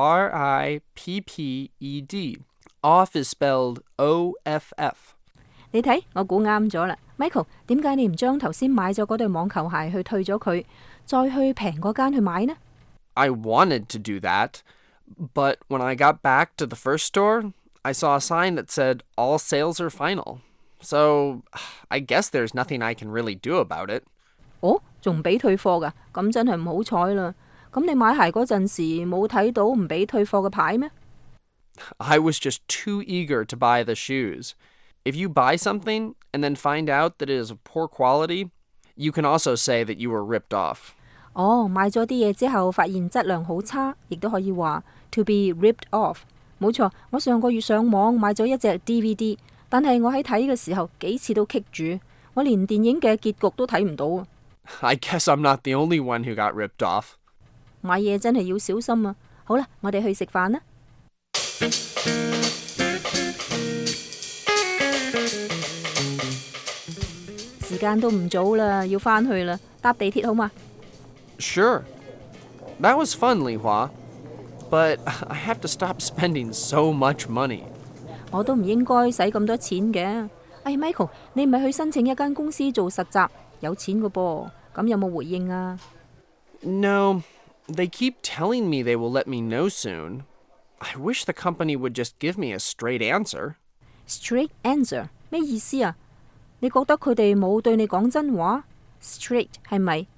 R-I-P-P-E-D. Off is spelled O-F-F. 你睇，我估啱咗啦。Michael， 點解你唔將頭先買咗嗰對網球鞋去退咗佢，再去平嗰間去買呢？ I wanted to do that, but when I got back to the first store, I saw a sign that said all sales are final. So, I guess there's nothing I can really do about it. 哦，仲唔俾退貨㗎？咁真係唔好彩啦。咁你買鞋嗰陣時冇睇到唔俾退貨嘅牌咩？ I was just too eager to buy the shoes. If you buy something and then find out that it is of poor quality, you can also say that you were ripped off. 哦，買咗啲嘢之後發現質量好差，亦都可以話 to be ripped off。冇錯，我上個月上網買咗一隻 DVD， 但係我喺睇嘅時候幾次都棘住，我連電影嘅結局都睇唔到。 I guess I'm not the only one who got ripped off. 買嘢真係要小心啊！好啦，我哋去食飯啦。時間都唔早啦，要返去啦，搭地鐵好嘛？ Sure. That was fun, Li Hua. But I have to stop spending so much money. 我都唔應該使咁多錢嘅。Michael， 你唔係去申請一間公司做實習，有錢㗎噃，咁有冇回應啊？ No, they keep telling me they will let me know soon. I wish the company would just give me a straight answer. Straight answer 咩意思啊？你覺得佢哋冇對你講真話 ？Straight 係咪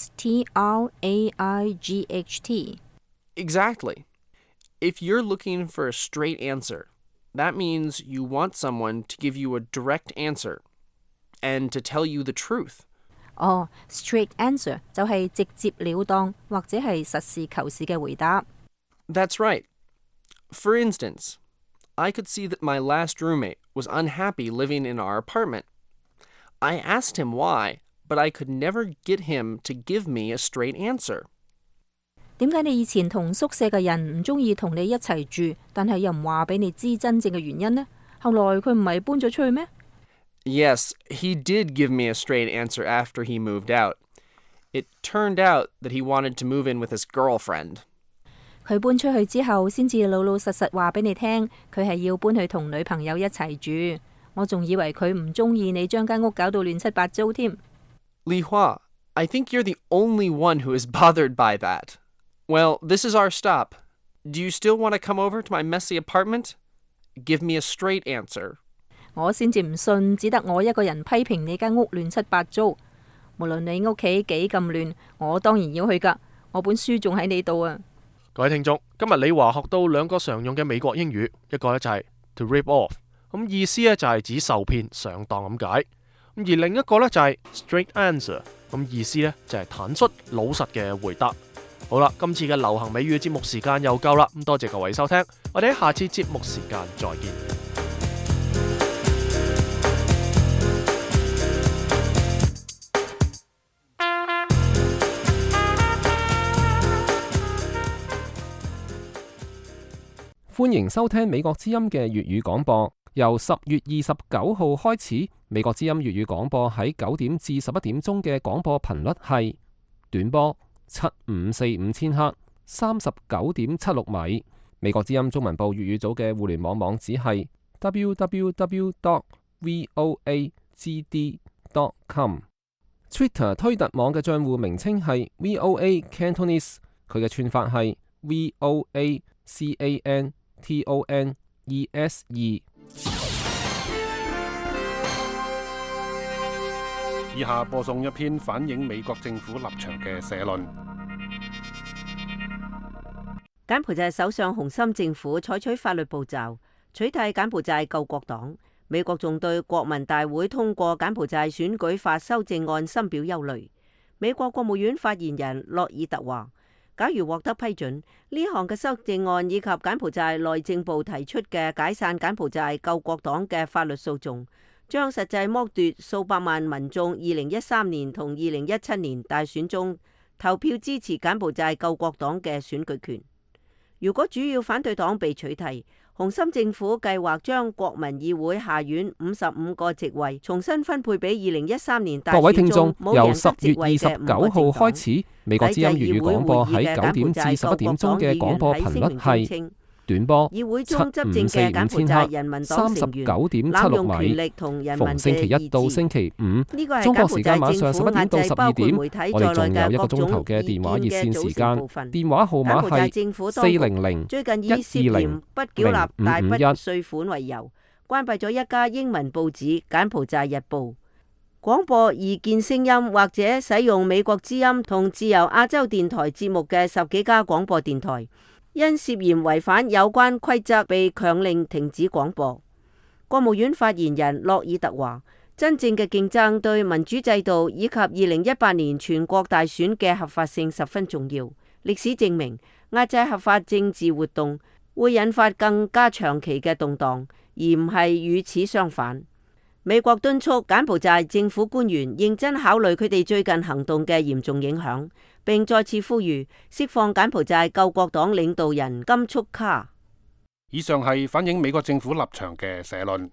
S-T-R-A-I-G-H-T? Exactly. If you're looking for a straight answer, that means you want someone to give you a direct answer and to tell you the truth. 哦， straight answer 就係直接了當或者係實事求是嘅回答。 That's right. For instance, I could see that my last roommate was unhappy living in our apartment. I asked him why, but I could never get him to give me a straight answer. 點解你以前同宿舍嘅人唔中意同你一齊住，但係又唔話俾你知真正嘅原因呢？後來佢唔係搬咗出去咩？ Yes, he did give me a straight answer after he moved out. It turned out that he wanted to move in with his girlfriend. 佢搬出去之後，先至老老實實話俾你聽，佢係要搬去同女朋友一齊住。我仲以為佢唔中意你將間屋搞到亂七八糟添。 Li Hua, I think you're the only one who is bothered by that. Well, this is our stop. Do you still want to come over to my messy apartment? Give me a straight answer. 我先至唔信，只得我一個人批評你間屋亂七八糟。無論你屋企幾咁亂，我當然要去㗎。我本書仲喺你度啊！ 各位聽眾，今日李華學到兩個常用嘅美國英語，一個呢就係 to rip off， 意思呢就係指受騙上當咁解。而另一個呢就係 straight answer， 咁意思呢，就係坦率老實嘅回答。好啦，今次嘅流行美語節目時間又夠啦，咁多謝各位收聽，我哋喺下次節目時間再見。 歡迎收聽美國之音嘅粵語廣播。由10月29號開始，美國之音粵語廣播喺9點至11點鐘嘅廣播頻率係短波7545千赫39.76米。美國之音中文部粵語組嘅互聯網網址係 www.voagd.com。Twitter 推特網嘅賬戶名稱係 VOA Cantonese， 佢嘅串法係 VOA CANTONESE。 以下播送一篇反映美國政府立場嘅社論。 柬埔寨首相洪森政府採取法律步驟取締柬埔寨救國黨。美國仲對國民大會通過柬埔寨選舉法修正案深表憂慮。美國國務院發言人洛爾特話，假如獲得批准，呢項嘅修正案以及柬埔寨內政部提出嘅解散柬埔寨救國黨嘅法律訴訟，將實際剝奪數百萬民眾2013年同2017年大選中投票支持柬埔寨救國黨嘅選舉權。如果主要反對黨被取締，洪森政府計劃將國民議會下院55個席位重新分配俾2013年大選中冇贏得席位嘅5個政黨。 美國之音粵語廣播喺9點至11點鐘嘅廣播頻率係短波議會中執政嘅柬埔寨人民黨成員濫用權力同人民嘅意志。 到星期五， 呢個係中國時間晚上柬埔寨政府 11點到12點， 包括媒體我哋仲有一個在內嘅各種鐘頭嘅電話熱線時間，電話號碼柬埔寨係政府當局最近以涉嫌不繳納大筆稅款為由，關閉咗一家英文報紙《柬埔寨日報》。廣播異見聲音或者使用美國之音同自由亞洲電台節目嘅10幾家廣播電台，因涉嫌違反有關規則被強令停止廣播。國務院發言人洛爾特話，真正嘅競爭對民主制度以及2018年全國大選嘅合法性十分重要。歷史證明，壓制合法政治活動會引發更加長期嘅動盪，而唔係與此相反。美國敦促柬埔寨政府官員認真考慮佢哋最近行動嘅嚴重影響，並再次呼籲釋放柬埔寨救國黨領導人金速卡。 以上係反映美國政府立場嘅社論。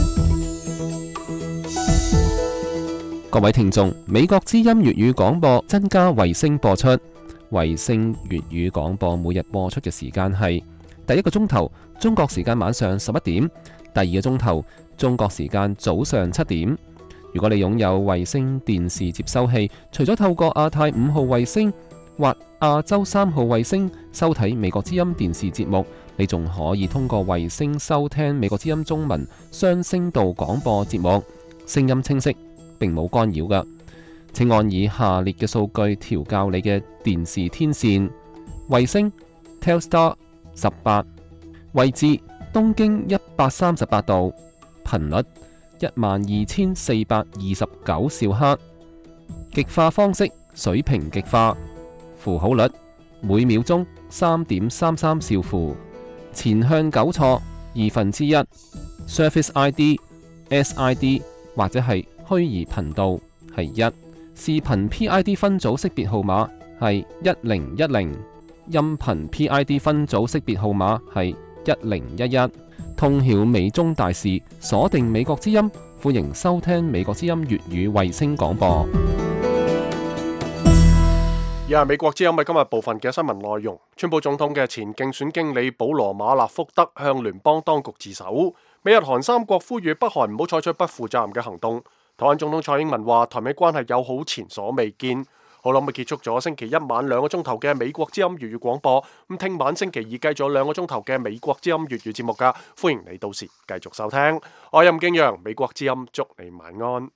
各位聽眾，美國之音粵語廣播增加衛星播出，衛星粵語廣播每日播出嘅時間係第一個鐘頭中國時間晚上11點，第二個鐘頭中國時間早上7點。如果你擁有衛星電視接收器，除咗透過亞太5號衛星或亞洲3號衛星收睇美國之音電視節目，你仲可以通過衛星收聽美國之音中文雙聲道廣播節目，聲音清晰，並冇干擾㗎。請按以下列嘅數據調校你嘅電視天線：衛星 Telstar 18，位置東經138度，頻率12429兆赫，極化方式水平極化，符號率每秒鐘3.33兆符，前向糾錯1/2， Surface ID、SID 或者係虛擬頻道係1，視頻 PID 分組識別號碼係1010，音頻 PID 分組識別號碼係1011。通曉美中大事，鎖定美國之音，歡迎收聽美國之音粵語衛星廣播。 以下美國之音係今日部分嘅新聞內容。川普總統嘅前競選經理保羅馬納福德向聯邦當局自首。美日韓三國呼籲北韓唔好採取不負責任嘅行動。台灣總統蔡英文話台美關係友好前所未見。好啦，咁結束咗星期一晚2個鐘頭嘅美國之音粵語廣播。咁聽晚星期二繼續2個鐘頭嘅美國之音粵語節目噶，歡迎你到時繼續收聽。我係任敬陽，美國之音祝你晚安。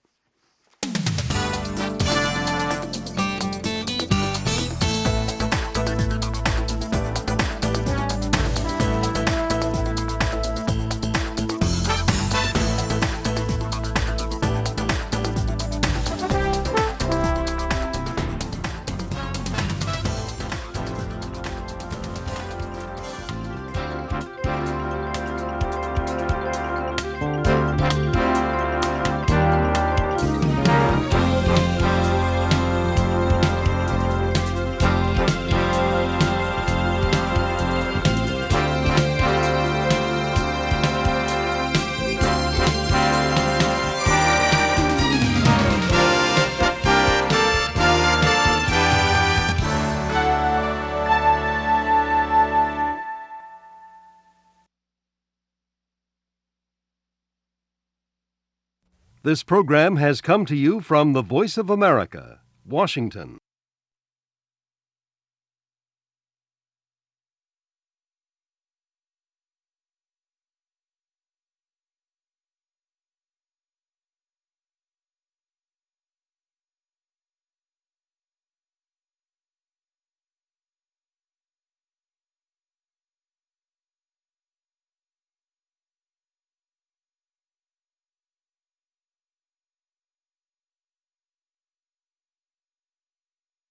This program has come to you from the Voice of America, Washington.